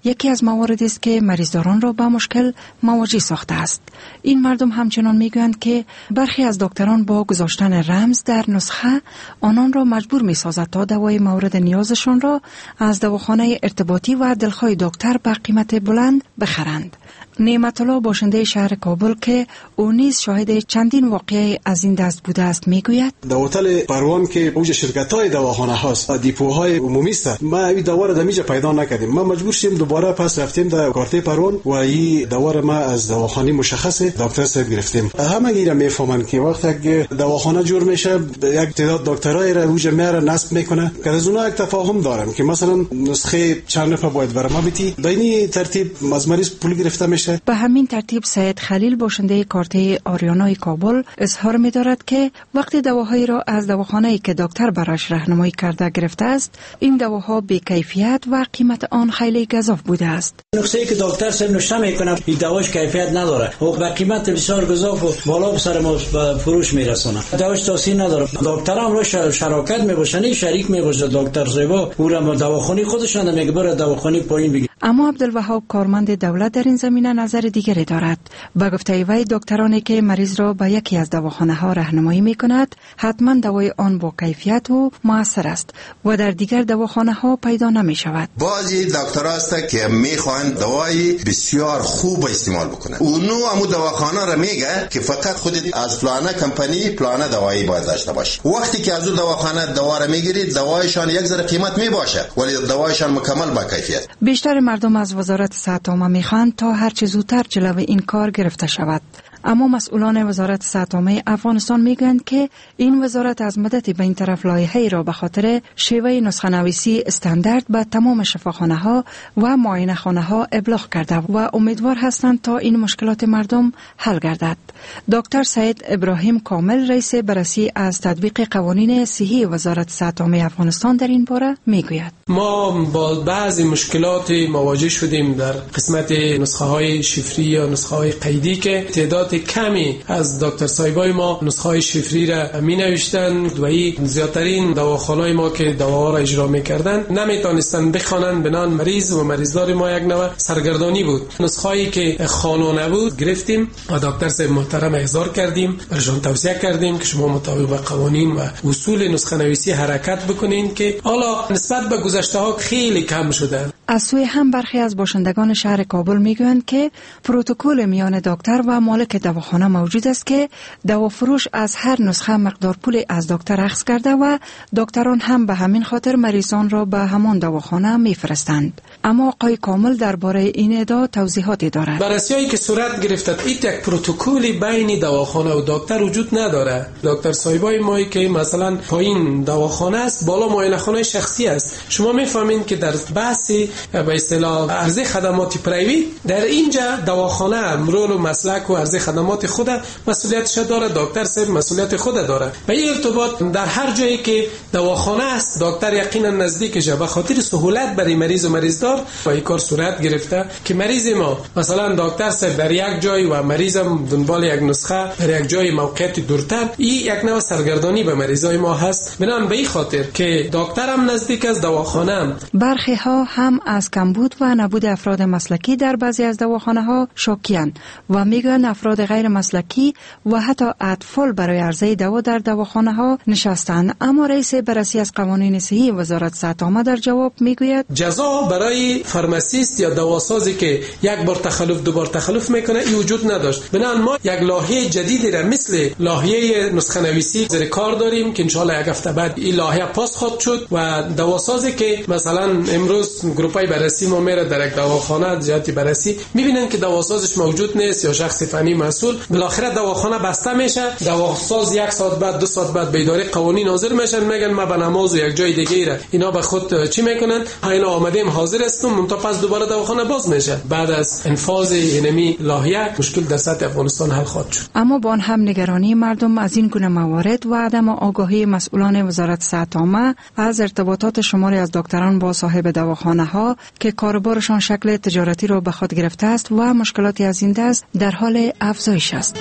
یکی از مواردی است که مریضداران را با مشکل مواجه ساخته است. این مردم همچنان میگویند که برخی از دکتران با گذاشتن رمز در نسخه آنان را مجبور میسازد تا دوای مورد نیازشان را از دواخانه ارتباطی و دلخواه دکتر به قیمت بلند بخرند. نعمت الله باشنده شهر کابل که او نیز شاهد چندین واقعه از این دست بوده است میگوید در هتل پروان که اوج شرکت‌های دواخانه هاست، دیپوهای عمومی است، ما این دوار دمیجا پیدا نکردیم. ما مجبور شدیم دوباره پس رفتیم در کارت پروان و این دوار ما از دواخانه مشخص دکتر صاحب گرفتیم. همه گیرا میفهمن که وقتی که دواخانه جور میشه یک تعداد دکترای را اوج میاره نصب میکنه که از اونها یک تفاهم دارن که مثلا نسخه چند نفر باید برام بیتی به این ترتیب از مریض پول گرفته میشه. به همین ترتیب سید خلیل باشنده کارت آریانای کابل اظهار می دارد که وقتی دواهایی را از دواخانه‌ای که دکتر برایش راهنمایی کرده گرفته است، این دواها بی کیفیت و قیمت آن خیلی گزاف بوده است. نسخه‌ای که دکتر صاحب نوشته میکنه این دواش کیفیت نداره و با قیمت بسیار گزاف و بالا به سر ما فروش میرسونه. دواش توصیه نداره. دکترام را شراکت میباشن، شریک میباشه دکتر صاحب او را دواخانه خودشان میگه بره دواخانه پایین بگیر. اما عبدالوهاب کارمند دولت در این زمینه نظر دیگری دارد. با گفته وی دکترانی که مریض را به یکی از دواخانه ها راهنمایی میکند حتما دوای آن با کیفیت و موثر است و در دیگر دواخانه ها پیدا نمی شود. بعضی دکترها هستند که میخواهند دوای بسیار خوب استعمال بکنند. اونو همو دواخانه را میگه که فقط خودت از فلانه کمپانی فلانه دوایی باید داشته باشی. وقتی که از اون دواخانه دوا را میگیرید دوایشان یک ذره قیمت میباشه ولی دوایشان مکمل با کیفیت. بیشتر مردم از وزارت صحت عامه میخواهند تا هر چه زودتر جلوی این کار گرفته شود. اما مسئولان وزارت صحت عامه افغانستان میگویند که این وزارت از مدت به این طرف لایحه‌ای را به خاطر شیوه نسخه نویسی استاندارد به تمام شفاخانه ها و معاینه خانه ها ابلاغ کرده و امیدوار هستند تا این مشکلات مردم حل گردد. دکتر سید ابراهیم کامل رئیس بررسی از تطبیق قوانین صحی وزارت صحت عامه افغانستان در این باره میگوید ما با بعضی مشکلات مواجه شدیم در قسمت نسخه های شفری یا نسخه های قیدی که تعداد کمی از دکتر صاحبای ما نسخه های شفری را می نوشتند و این زیادترین دواخانه‌های ما که دواها را اجرا می‌کردند نمیتونستند بخوانند. بنان مریض و مریضدار ما یک نوع سرگردانی بود. نسخه هایی که خانونه بود گرفتیم و دکتر صاحب محترم احضار کردیم، برشان توصیه کردیم که شما مطابق با قوانین و اصول نسخه نویسی حرکت بکنین که حالا نسبت به گذشته ها خیلی کم شده. از سوی هم برخی از باشندگان شهر کابل میگویند که پروتکل میان دکتر و مالک دواخانه موجود است که دوافروش از هر نسخه مقدار پول از دکتر اخذ کرده و دکتران هم به همین خاطر مریضان را به همان دواخانه میفرستند. اما آقای کامل درباره این ادعا توضیحاتی دارد. بررسی‌هایی که صورت گرفته این یک پروتکلی بین دواخانه و دکتر وجود نداره. دکتر صاحبای ما که مثلا پایین دواخانه است، بالا معاینه خانه شخصی است. شما میفهمین که در بحث به اصطلاح عرضه خدمات پرایوت در اینجا دواخانه رول و مسلک و عرضه خدمات خود مسئولیتش داره، دکتر صاحب مسئولیت خود داره. به این ارتباط در هر جایی که دواخانه است دکتر یقینا نزدیکش به خاطر سهولت برای مریض و مریضدار و این کار صورت گرفته که مریض ما مثلا دکتر صاحب در یک جای و مریضم دنبال یک نسخه در یک جای موقعیت دورتر، این یک نوع سرگردانی به مریضای ما هست. بنان به این خاطر که دکترم نزدیک از دواخانه هم. برخی ها هم از کمبود و نبود افراد مسلکی در بعضی از دواخانه ها شاکیان و میگن افراد غیر مسلکی و حتی اطفال برای عرضه دوا در دواخانه ها نشستند. اما رئیس بررسی از قوانین صحی وزارت صحت عامه در جواب میگوید جزا برای فارماسیست یا دواسازی که یک بار تخلف دو بار تخلف میکنه این وجود نداشت. بنابراین ما یک لایحه جدیدی را مثل لایحه نسخه نویسی زیر کار داریم که ان شاء الله یک هفته بعد این لایحه پاس خواهد شد و دواسازی که مثلا امروز گروپای بررسی ما میره در یک دواخانه جهت بررسی میبینن که دواسازش موجود نیست یا شخص فنی مسئول، بالاخره دواخانه بسته میشه، دواساز یک ساعت بعد دو ساعت بعد به اداره قوانین حاضر میشن، میگن ما به نماز و یک جای دیگه ایره. اینا به خود چی میکنن؟ اینا آمدیم حاضر هستم تا پس دوباره دواخانه باز میشه. بعد از انفاذ اینمی لایحه مشکل در سطح افغانستان حل خواهد شد. اما با آن هم نگرانی مردم از این گونه موارد و عدم آگاهی مسئولان وزارت صحت عامه از ارتباطات شماری از دکتران با صاحب دواخانه ها که کاروبارشان شکل تجارتی را به خود گرفته است و مشکلاتی از این دست در حال افزایش است.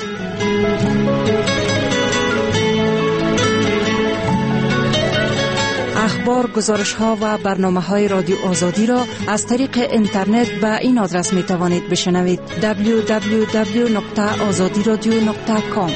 اخبار، گزارش ها و برنامه های رادیو آزادی را از طریق اینترنت به این آدرس می توانید بشنوید: دبلیو دبلیو دبلیو نقطه آزادی رادیو نقطه کام.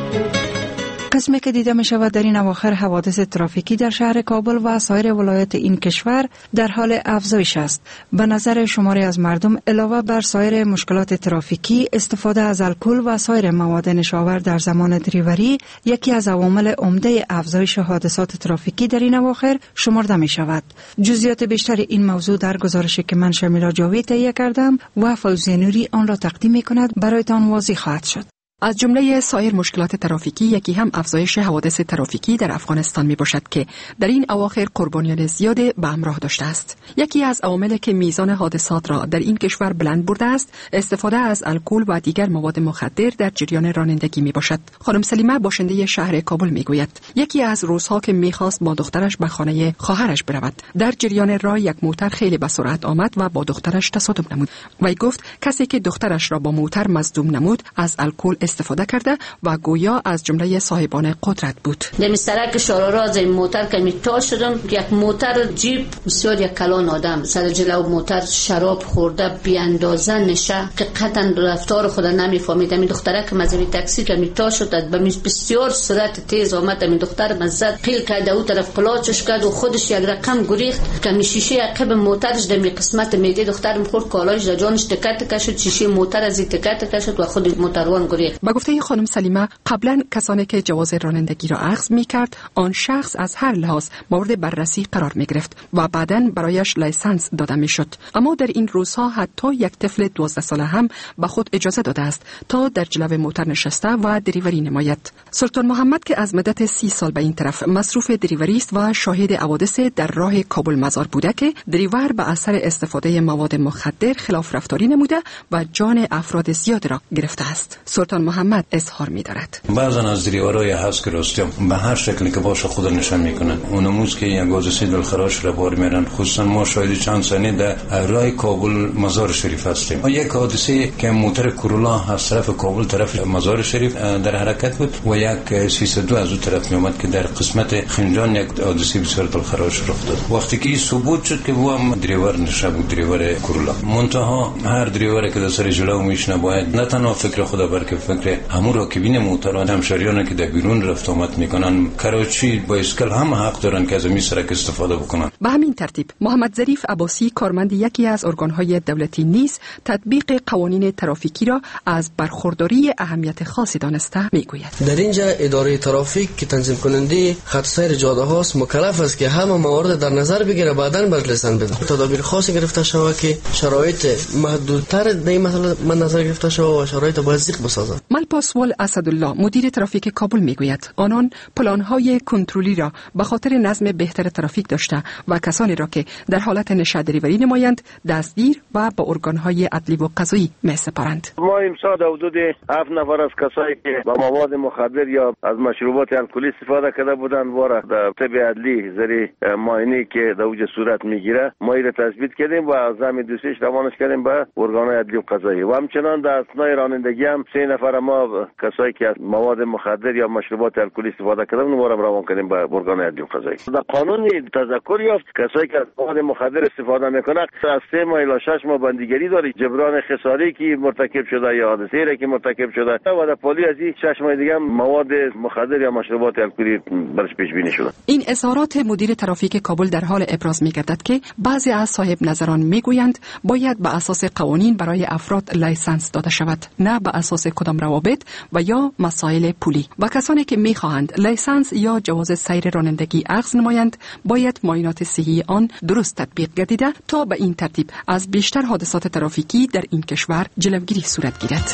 قسمی که دیده می شود در این اواخر حوادث ترافیکی در شهر کابل و سایر ولایات این کشور در حال افزایش است. به نظر شماری از مردم علاوه بر سایر مشکلات ترافیکی، استفاده از الکل و سایر مواد نشاور در زمان دریوری یکی از عوامل عمده افزایش حادثات ترافیکی در این اواخر شمرده می شود. جزئیات بیشتر این موضوع در گزارشی که من شمیلا جاوید تهیه کردم و فوزی نوری آن را تقدیم می کند برایتان واضح خواهد شد. از جمله سایر مشکلات ترافیکی یکی هم افزایش حوادث ترافیکی در افغانستان می باشد که در این اواخر قربانیان زیاد به همراه داشته است. یکی از عوامل که میزان حادثات را در این کشور بلند برده است، استفاده از الکل و دیگر مواد مخدر در جریان رانندگی می باشد. خانم سلیمه باشنده شهر کابل می گوید یکی از روزها که می خواست با دخترش به خانه خواهرش برود، در جریان راه یک موتر خیلی به سرعت آمد و با دخترش تصادم نمود. وی گفت کسی که دخترش را با موتر مصدوم نمود از الکل استفاده کرده و گویا از جمله صاحبان قدرت بود. در سرک شاراراز این موتر که میتال شدم، یک موتر جیب بسیار یک کلان آدم سر جلو موتر شراب خورده بی اندازه نشه که قطعا رفتار خود نمیفهمید. این دختره که مزوی تاکسی که میتال شد به بسیار سرعت تیز آمد، این دختر مزد قیل کرده او طرف قلاچش کرد و خودش یک رقم گریخت که شیشه عقب موترش در می قسمت میده دختر میخورد، کالاش در جانش تکت کشید، شیشه موتر از این تکت کشید و خود موتروان گریخت. با گفته خانم سلیمه قبلا کسانی که جواز رانندگی را اخذ می کرد، آن شخص از هر لحاظ مورد بررسی قرار می گرفت و بعداً برایش لایسنس داده می شد. اما در این روزها حتی یک طفل دوازده ساله هم به خود اجازه داده است تا در جلو موتر نشسته و دریوری نماید. سلطان محمد که از مدت سی سال به این طرف مصروف دریوری است و شاهد حوادث در راه کابل مزار بوده که دریور به اثر استفاده مواد مخدر خلاف رفتاری نموده و جان افراد زیاد را گرفته است. سلطان محمد اظهار می‌دارد بعضن از دریورای هست که راستیم به هر شکلی که باشه خود نشان میکنن. اون نموز که یک حادثه دلخراش را بار میرن، خصوصا ما شاهد چند سنه در راه کابل مزار شریف هستیم. یک حادثه که موتر کورولا از طرف کابل طرف مزار شریف در حرکت بود و یک سیصد و دو از اون طرف میومد که در قسمت خنجان یک حادثه بسیار دلخراش رخ داد. وقتی که ثبوت شد که او هم دریور نشه بود، دریور کورولا. منتها هر دریوری که در سر جلو میشنه باید نه تنها فکر خدا بلکه فکر همون راکبین موتر و همشهریانی که در بیرون رفت آمد میکنن، کراچی با اسکل هم حق دارن که از این سرک استفاده بکنن. به همین ترتیب محمد ظریف عباسی کارمند یکی از ارگانهای دولتی نیز تطبیق قوانین ترافیکی را از برخورداری اهمیت خاصی دانسته میگوید. در اینجا اداره ترافیک که تنظیم کننده خط سیر جاده هاست مکلف است که همه موارد در نظر بگیره، بعداً بر لیسن بده. تدابیر خاصی گرفته شود که شرایط محدودتر در این مسئله من نظر گرفته شود و شرایط باید ضیق بسازد. ملپاسول اسدالله مدیر ترافیک کابل میگوید آنان پلان‌های کنترلی را به خاطر نظم بهتر ترافیک داشته و کسانی را که در حالت نشه دریوری نمایند دستگیر و به ارگان‌های عدلی و قضایی می‌سپارند. ما امسال حدود هفت نفر از کسایی که با مواد مخدر یا از مشروبات الکلی استفاده کرده بودند واره در طب عدلی زری معاینه که در اوج صورت میگیره ما را تثبیت کردیم و از همین دوسیش روانش کردیم به ارگان‌های عدلی و قضایی و همچنان در اثنای رانندگی هم سه نفر ما کسایی که از مواد مخدر یا مشروبات الکلی استفاده کردن اونها را روان کردیم به ارگان عدلی و قضایی. در قانون تذکر یافت کسایی که از مواد مخدر استفاده میکنه از سه ماه الی شش ماه بندیگری داره، جبران خساری که مرتکب شده یا حادثه‌ای که مرتکب شده و در پالی از این شش ماه دیگه مواد مخدر یا مشروبات الکلی برش پیش بینی شده. این اظهارات مدیر ترافیک کابل در حال ابراز میگردد که بعضی از صاحب نظران میگویند باید به اساس قوانین برای افراد لایسنس داده شود، نه به اساس کدام روابط و یا مسائل پولی. و کسانی که میخواهند لایسنس یا جواز سیر رانندگی اخذ نمایند باید معاینات صحی آن درست تطبیق گردیده تا به این ترتیب از بیشتر حادثات ترافیکی در این کشور جلوگیری صورت گیرد.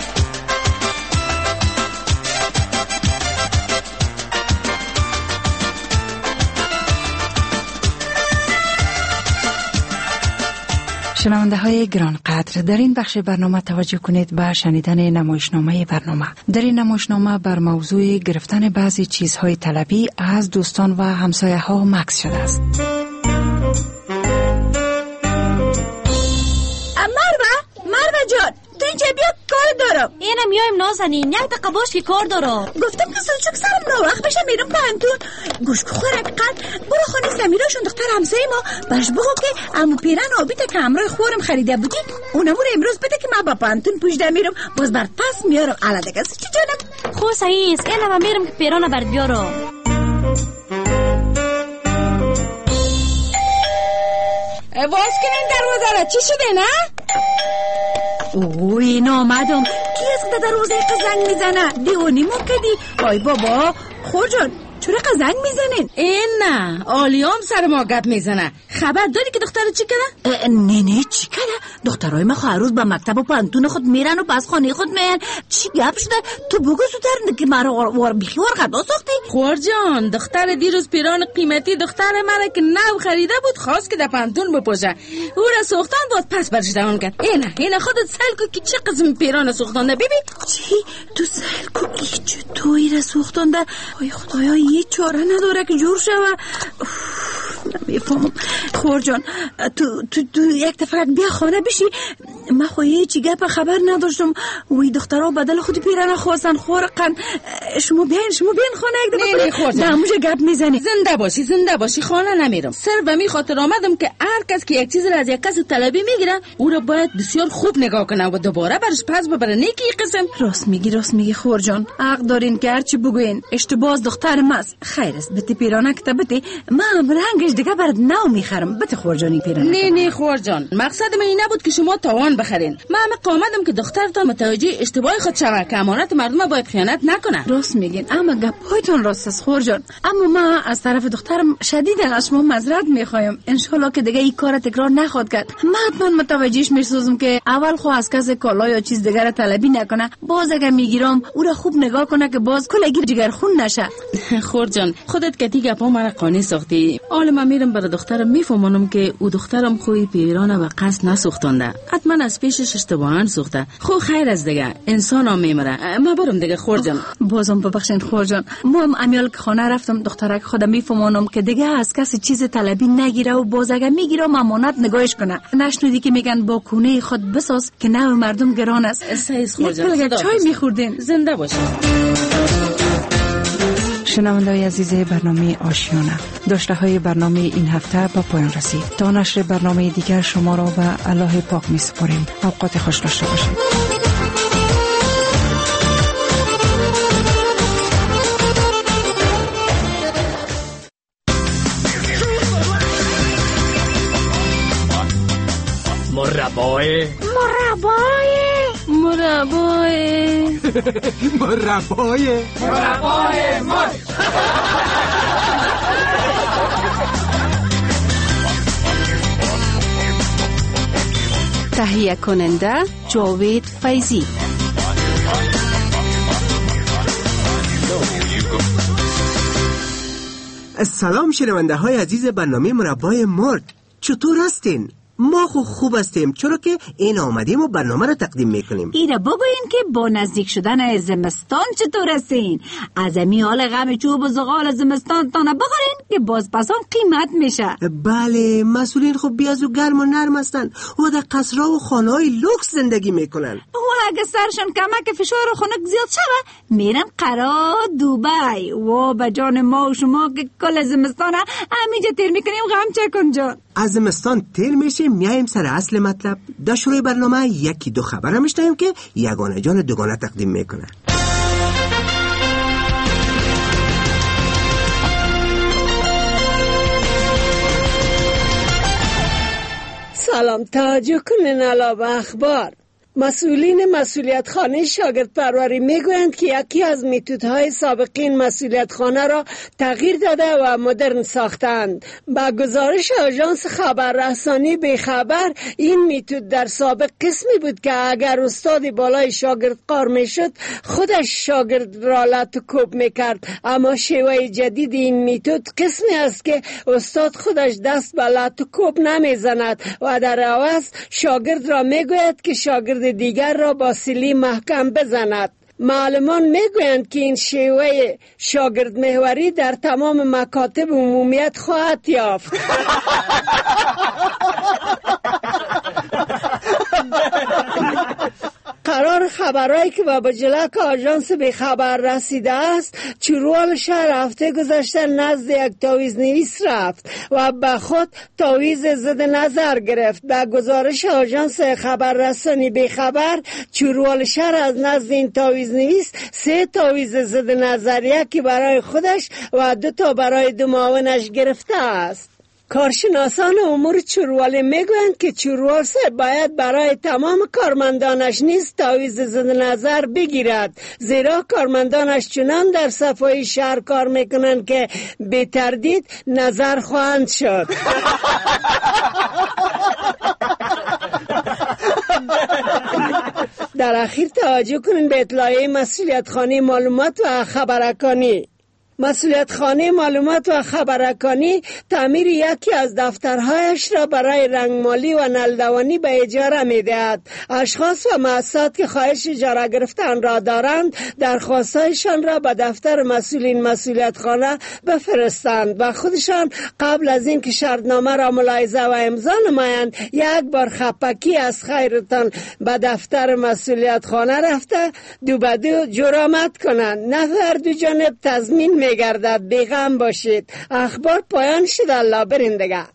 شنونده های گران قدر، در این بخش برنامه توجه کنید به شنیدن نمایشنامه برنامه. در این نمایشنامه بر موضوع گرفتن بعضی چیزهای طلبی از دوستان و همسایه ها مکث شده است. مروه مروه جان تو اینجا بیا کار دارم. اینم میایم نازنین، یک دقیقه باش که کار دارم. گفتم که سلچوک سرم ناوقت بشه میرم پانتون. گوش خورک قد برو خانه سمیراشون دختر همسایه ما باش بگو که عمو پیرن آبیت که همراه خورم خریده بودی اونم رو امروز بده که من با پانتون پوشیده میرم باز بر پس میارم. الان دیگه چی جانم خو صحیح است. اینم میرم که پیرانه برات بیارم. باز کنین دروازه را. چی شده نه؟ اوی نامدم کی از که دروازه قزنگ میزنه؟ دیونی مکدی. آی بابا خور جان چرا قزنگ میزنین؟ این نه آلیام سر ما گپ میزنه. خبر داری که دختر چی کرده؟ نه نه چی کرده؟ دخترای ما هر روز به مکتب و پانتون خود میرن و پس خانه خود میان. چی گپ شده؟ تو بگو زودتر که مرا وار بیخی ورقدا ساختی. خور جان دختر دیروز پیران قیمتی دختر مرا که نو خریده بود خواست که در پانتون بپوشه. او را سوختان بود پس برش دوان کرد. اینه اینه خودت سل کو که چه قسم پیران سوختانده ببین. چی؟ تو سل کو ایچ توی را سوختانده؟ آی خدایا یه چاره نداره که جور شوه. نمیفهمم. خور جان تو تو تو یک دفعه بیا خانه بشی. من خو هیچ گپ خبر نداشتم. وی دخترها بدل خودی پیران خواستن خورقن. شما بیاین شما بیاین خانه یک دفعه. نه نه خور جان داموش گپ میزنی. زنده باشی زنده باشی. خانه نمیرم. صرف به می خاطر آمدم که هر کس که یک چیز را از یک کس طلبی میگیره او را باید بسیار خوب نگاه کنه و دوباره برش پس ببره. نیکی قسم. راست میگی راست میگی خور جان. حق دارین که هرچی بگوین اشتباه دختر ماست. خیر است بتی پیرانه که بتی من رنگش دیگه برات نو میخرم. بتی خور جانی پیرانه. نه نه خور جان مقصد من این نبود که شما تاوان بخرین. من هم قامدم که دخترتان متوجه اشتباه خود شود که امانت مردم باید خیانت نکنه. راست میگین اما گپایتون راست است خور جان. اما من از طرف دخترم شدیداً از شما معذرت میخوایم. ان شاء الله که دیگه این کار تکرار نخواد کرد. من حتما متوجهش میسازم که اول خو از کس کالا یا چیز دیگر طلبی نکنه. باز اگه میگیرم او را خوب نگاه کنه که باز کلگی جگر خون نشه. خور جان خودت کتی گپا مرا قانی ساختی. حالا من میرم برای دخترم میفهمونم که او دخترم خوی پیرانه و قصد نسوختنده. حتما از پیشش اشتباهاً سوخته. خو خیر از دیگه انسان هم میمره. ما برم دیگه خور جان. بازم ببخشین خور جان. ما هم امیال که خانه رفتم دخترک خودم میفهمونم که دیگه از کسی چیز طلبی نگیره و باز اگه میگیره امانت نگاهش کنه. نشنودی که میگن با کونه خود بساز که نو مردم گران است. صحیح خور جان. چای میخوردین. زنده باشید. شنونده‌های عزیز برنامه آشیانه داشته های برنامه این هفته با پایان رسید. تا نشر برنامه دیگر شما را به الله پاک می سپاریم. اوقات خوش داشته باشید. مربای مربای مربای مربای مربای مر تهیه کننده جاوید فیضی. سلام شنونده های عزیز برنامه مربای مرد. چطور هستین؟ ما خو خوب هستیم چرا که این آمدیم و برنامه را تقدیم میکنیم. ایره بگوین که با نزدیک شدن زمستان چطور هستین؟ از امی حال غم چوب و زغال زمستان تانه بخورین که باز پسان قیمت میشه. بله مسئولین خب بیاز و گرم و نرم هستن و در قصرها و خانه های لوکس زندگی میکنن و اگه سرشون کمک فشار خنک زیاد شوه میرن قرار دوبای و به جان ما و شما که کل زمستان همینجا تیر میکنیم غم چکن جان. از زمستان تیر میشه میایم سر اصل مطلب. در شروع برنامه یکی دو خبر هم میشنیم که یگانه جان دوگانه تقدیم میکنه. سلام توجه کنین الا به اخبار. مسئولین مسئولیت خانه شاگرد پروری میگویند که یکی از میتودهای سابقین مسئولیت خانه را تغییر داده و مدرن ساختند. با گزارش آژانس خبررسانی به خبر این میتود در سابق قسمی بود که اگر استادی بالای شاگرد قار میشد خودش شاگرد را لط و کوب میکرد، اما شیوه جدید این میتود قسمی است که استاد خودش دست به لط و کوب نمیزند و در عوض شاگرد را میگوید که شاگرد دیگر را با سیلی محکم بزند. معلمان میگویند که این شیوه شاگرد محوری در تمام مکاتب عمومیت خواهد یافت. قرار خبرایی که به بجلک آژانس به خبر رسیده است، چروال شهر هفته گذشته نزد یک تاویز نویس رفت و به خود تاویز ضد نظر گرفت. در گزارش آژانس خبررسانی به خبر، چروال شهر از نزد این تاویز نویس سه تاویز ضد نظر، یکی برای خودش و دو تا برای دو معاونش گرفته است. کارشناسان امور چروال میگویند که چروال باید برای تمام کارمندانش نیز تاویز ضد نظر بگیرد، زیرا کارمندانش چنان در صفای شهر کار میکنند که به تردید نظر خواهند شد. در اخیر توجه کنید به اطلاعیه مسئولیت خانه معلومات و خبررسانی. مسئولیت خانه معلومات و خبررسانی تعمیر یکی از دفترهایش را برای رنگمالی و نلدوانی به اجاره می دهد. اشخاص و مؤسسات که خواهش اجاره گرفتن را دارند درخواستایشان را به دفتر مسئولین مسئولیت خانه بفرستند و خودشان قبل از اینکه شرطنامه را ملاحظه و امضا نمایند یک بار خپکی از خیرتان به دفتر مسئولیت خانه رفته دو به دو جرامت کنند. نفر دو جانب تضمین می گردد. بیغم باشید. اخبار پایان شد. الله برندگان.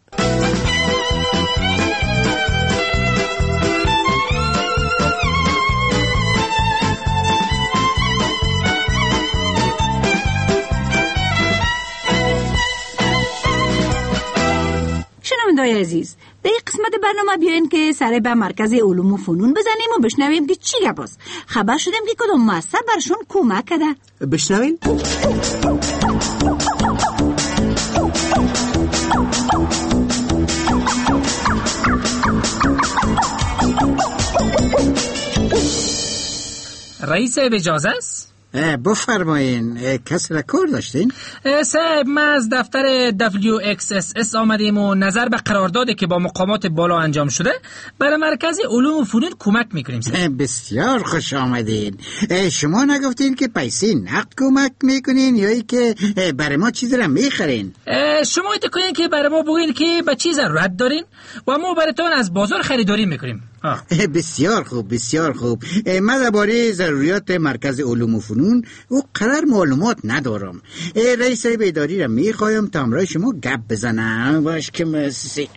شنونده‌های عزیز، در این قسمت برنامه بیاین که سر به مرکز علوم و فنون بزنیم و بشنویم که چی گپ است. خبر شدیم که کدام مؤسسه برشون کمک کرده. بشنوین. رئیس اجازه است؟ بفرمایین. کسی را کار داشتین؟ صاحب، ما از دفتر دبلیو اکس اس اس آمدیم و نظر به قراردادی که با مقامات بالا انجام شده برای مرکز علوم و فنون کمک میکنیم. بسیار خوش آمدین. شما نگفتین که پیسه نقد کمک میکنین یا ای که برای ما چیز را میخرین؟ شما ایت کنین که برای ما بگوین که به چیز رد دارین و ما براتون از بازار خریداری میکنیم. آه. بسیار خوب بسیار خوب. من درباره ضروریات مرکز علوم و فنون او قرار معلومات ندارم. رئیس اداری را میخوایم تا همراه شما گپ بزنم. باش که مسی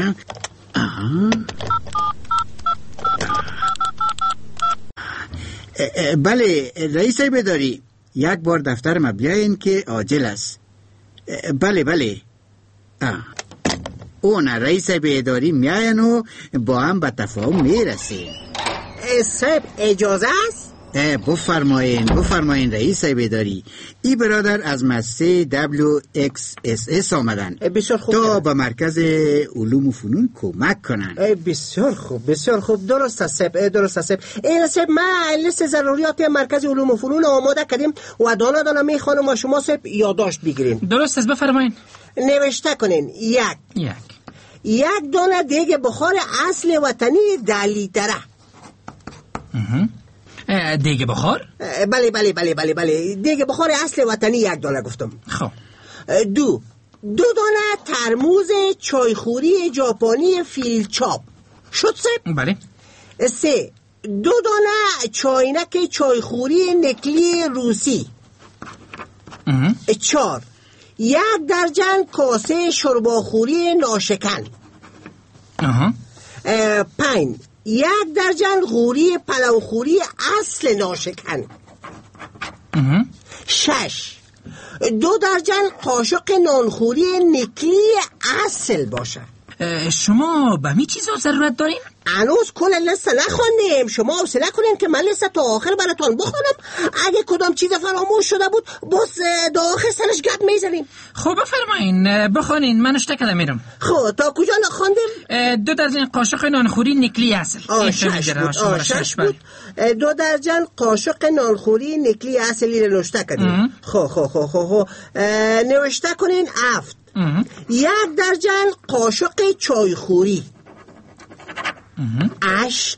بله رئیس اداری، یک بار دفتر ما بیاین که عاجل است. بله بله آه. اون رئیس اداری میاین و با هم به تفاهم میرسیم. صاحب اجازه است؟ بفرمایین بفرمایین رئیس اداری. ای برادر از مؤسسه دبلیو اکس اس اس آمدن تا به مرکز علوم و فنون کمک کنن. بسیار خوب بسیار خوب. درست است صاحب درست است صاحب. این صاحب ما لیست ضروریات مرکز علوم و فنون آماده کردیم و دانه دانه میخوانم و شما صاحب یادداشت بگیرین. درست است بفرمایین. نوشته کنین. یک یک یک دانه دیگ بخار اصل وطنی ده لیتره. دیگ بخار؟ بله بله بله بله بله دیگ بخار اصل وطنی یک دانه گفتم. خب. دو دو دانه ترموز چایخوری ژاپنی فیل چاپ. شد سه؟ بله. سه دو دانه چاینک چایخوری نکلی روسی. اه. چهار یک درجن کاسه شرباخوری ناشکن. آها. پنج یک درجن غوری پلوخوری اصل ناشکن. آها. شش دو درجن قاشق نانخوری نکلی اصل باشه. شما به می چیزا ضرورت دارین؟ هنوز کل لیست نخواندیم. شما حوصله کنین که من لیست تا آخر براتون بخونم. اگه کدام چیز فراموش شده بود باز تا آخر سرش گپ میزنیم. خب بفرمایین بخونین. من اشته کده میرم. خب تا کجا نخواندیم؟ دو درجن قاشق نانخوری نکلی اصل. آه شش بود. آه شش بود. دو درجن قاشق نانخوری نکلی اصلی رو نوشته کردیم. خب خب خب خب نوشته کنین هفت. یک درجن قاشق چایخوری. هشت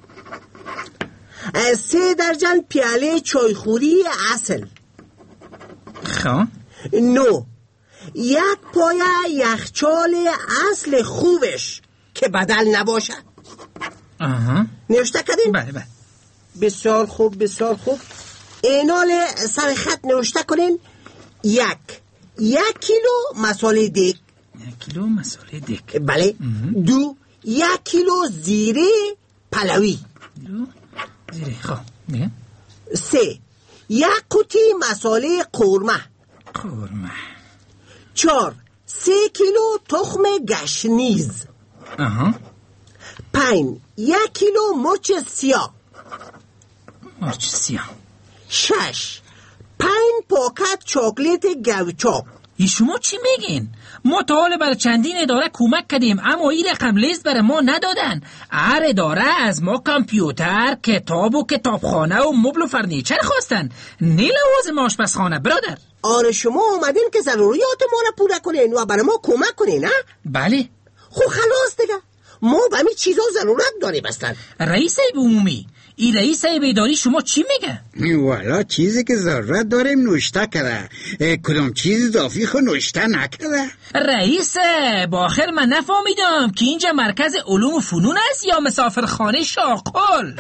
سه درجن پیاله چایخوری اصل. خب. نو یک پایه یخچال اصل خوبش که بدل نباشه. آها. نوشته کردیم؟ بله بله. بسیار خوب بسیار خوب. اینال سر خط نوشته کنین یک یک کیلو مساله دیگ. یک کیلو مساله دیگ. بله. دو یک کیلو زیره پلوی. دو زیره. خب دیگه. سه یک قوطی مساله قورمه. قورمه. چهار سه کیلو تخم گشنیز. آها. پنج یک کیلو مرچ سیاه. مرچ سیاه. شش پنج پاکت چاکلیت گوچاپ. ای شما چی میگین؟ ما تا حال بر چندین اداره کمک کردیم اما این رقم لیست بر ما ندادن. هر اداره از ما کامپیوتر، کتاب و کتابخانه و مبل و فرنیچر خواستن، نه لوازم آشپزخانه برادر. آره شما اومدین که ضروریات ما را پوره کنین و برای ما کمک کنین نه؟ بله. خب خلاص دیگه، ما به همین چیزا ضرورت داریم اصلا. رئیس عمومی، این رئیس اداری شما چی میگه؟ والا چیزی که ضرورت داریم نوشته کرده، کدام چیز اضافی خو نوشته نکرده. رئیس با آخر من نفهمیدم که اینجا مرکز علوم و فنون است یا مسافرخانه شاقل.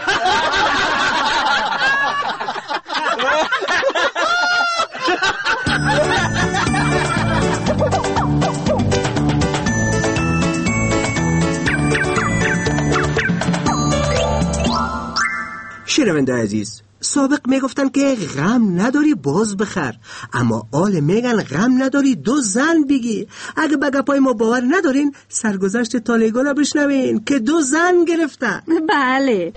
شنونده عزیز، سابق میگفتن که غم نداری باز بخر، اما آل میگن غم نداری دو زن بگی. اگه به گپای ما باور ندارین سرگذشت طالع‌گل رو بشنوین که دو زن گرفته. بله.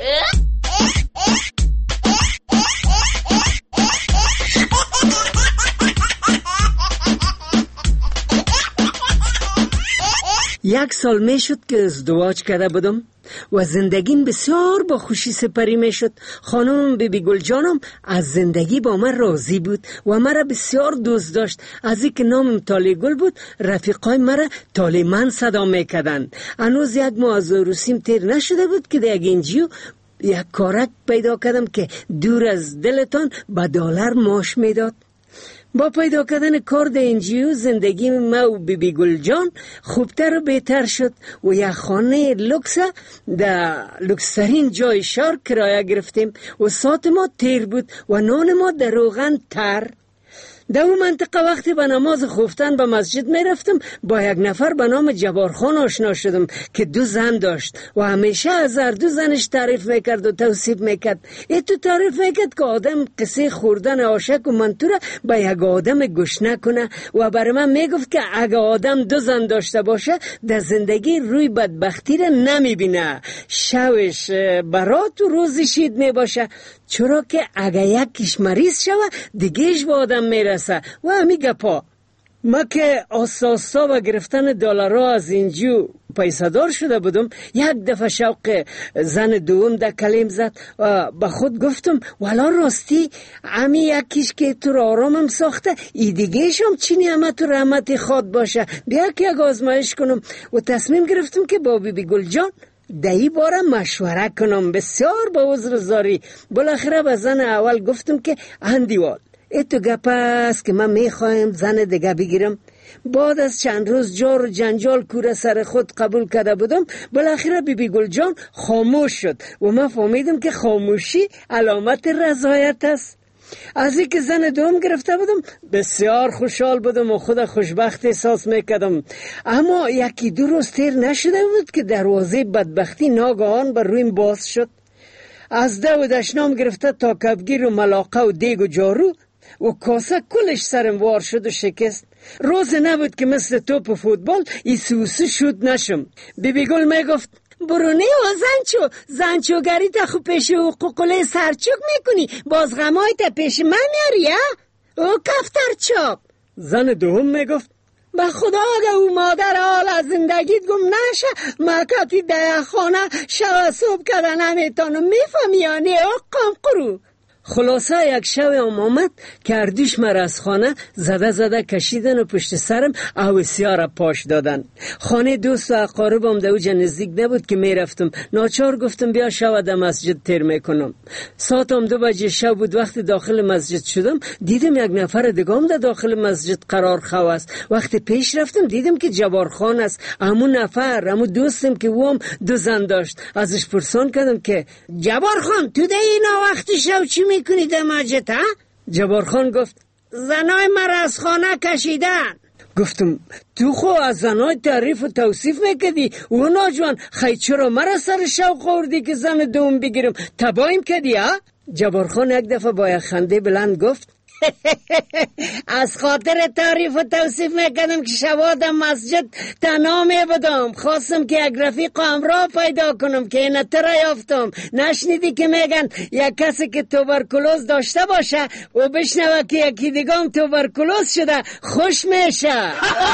یک سال میشد که ازدواج کرده بودم و زندگیم بسیار با خوشی سپری میشد. خانم بیبی گل جانم از زندگی با من راضی بود و مرا بسیار دوست داشت. از اینکه نامم طالع گل بود رفیقای مرا طالع من صدا میکردن. هنوز یک ماه از عروسیم تیر نشده بود که در گنجیو یک کارک پیدا کردم که دور از دلتان با دلار معاش میداد. با پیدا کردن کار در انجیو زندگی ما و بیبی گل جان خوبتر و بهتر شد و یک خانه لکس در لکس‌ترین جای شهر کرایه گرفتیم و ساعت ما تیر بود و نان ما در روغن تر. در اون منطقه وقتی به نماز خفتن به مسجد می رفتم با یک نفر به نام جبارخان آشنا شدم که دو زن داشت و همیشه از هر دو زنش تعریف میکرد و توصیف میکرد. ای تو تعریف میکرد که آدم قصه خوردن آشک و منطوره به یک آدم گوش نکنه و برای من میگفت که اگه آدم دو زن داشته باشه در زندگی روی بدبختی را نمیبینه، شوش برات و روزی شید میباشه، چرا که اگه یکیش مریض شوه دیگهش با آدم میرسه و همی گپا. ما که آساسا و گرفتن دلارا از اینجو پیسه دار شده بودم، یک دفعه شوق زن دوم در کلیم زد و به خود گفتم والا راستی امی یکیش که تو را آرامم ساخته ای دیگهش هم چینی همه تو رحمت خود باشه، بیا که یک آزمایش کنم و تصمیم گرفتم که با بیبی گل جان دهی باره مشوره کنم. بسیار با عذر زاری بالاخره به زن اول گفتم که اندیوال ایتو گپ است که من میخوایم زن دیگه بگیرم. بعد از چند روز جار و جنجال کوره سر خود قبول کرده بودم. بالاخره بیبی گل جان خاموش شد و من فهمیدم که خاموشی علامت رضایت است. از اینکه زن دوم گرفته بودم بسیار خوشحال بودم و خود خوشبخت احساس میکردم. اما یکی دو روز تیر نشده بود که دروازه بدبختی ناگهان بر رویم باز شد. از ده و دشنام گرفته تا کبگیر و ملاقه و دیگ و جارو و کاسه کلش سرم وار شد و شکست. روز نبود که مثل توپ و فوتبال ای سوسو شد نشم. بیبی گل میگفت برونی و زنچو زنچوگری تا خو پیش و قوقله سرچوک میکنی باز غمای تا پیش من میاری ها؟ او کفتر چاپ. زن دوم میگفت به خدا اگه او مادر حال از زندگیت گم نشه مکاتی ده خانه شو صبح کده نمیتانو میفهمی یعنی او قم قرو. خلاصه یک شب هم آمد که اردوش مرا از خانه زده زده کشیدن و پشت سرم اوسیا پاش دادن. خانه دوست و اقاربم در اوجا نزدیک نبود که می رفتم. ناچار گفتم بیا شب در مسجد تیر میکنم. ساعتم دو بجه شب بود. وقتی داخل مسجد شدم دیدم یک نفر دگام در داخل مسجد قرار خواست. وقتی پیش رفتم دیدم که جبار خان است. همون نفر، همون دوستم که وام دو زن داشت. ازش پرسان کردم که جبار خان تو ده اینا وقتی شب چی میکنی در مسجد ها؟ جبار خان گفت زنای مرا از خانه کشیدن. گفتم تو خو از زنای تعریف و توصیف میکردی اونا جوان خیلی چرا مرا سر شوق آوردی که زن دوم بگیرم تبایم کردی ها؟ جبار خان یک دفعه با یک خنده بلند گفت از خاطر تعریف و توصیف میکردم که شبا در مسجد تنها میبودم. خواستم که یک رفیق همراه پیدا کنم که این ترا یافتم. نشنیدی که میگن یک کسی که توبرکلوز داشته باشه و بشنوه که یکی دیگه توبرکلوز شده خوش میشه.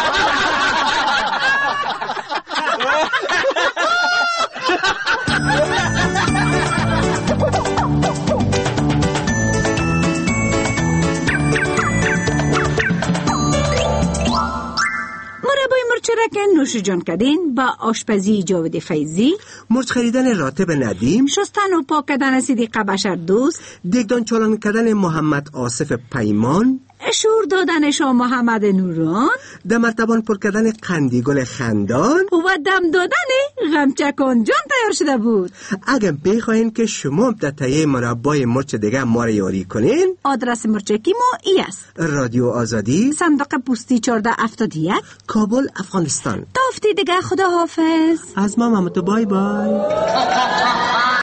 مرچ نوش جان کردین با آشپزی جاوید فیضی، مرچ خریدن راتب ندیم، شستن و پاک کردن صدیقه بشر دوست، دیگدان چالان کردن محمد آصف پیمان، شور دادن شاه محمد نوران، دمرتبان پر کردن قندیگل خندان و دم دادن غمچکان جان تیار شده بود. اگر بخواین که شما در تهیه مربای مرچ دیگه ما را یاری کنین، آدرس مرچکی ما ای است: رادیو آزادی، صندوق پستی چهارده هفتاد و یک، کابل، افغانستان. تا هفته دیگه خدا حافظ. از ما مامتو بای بای.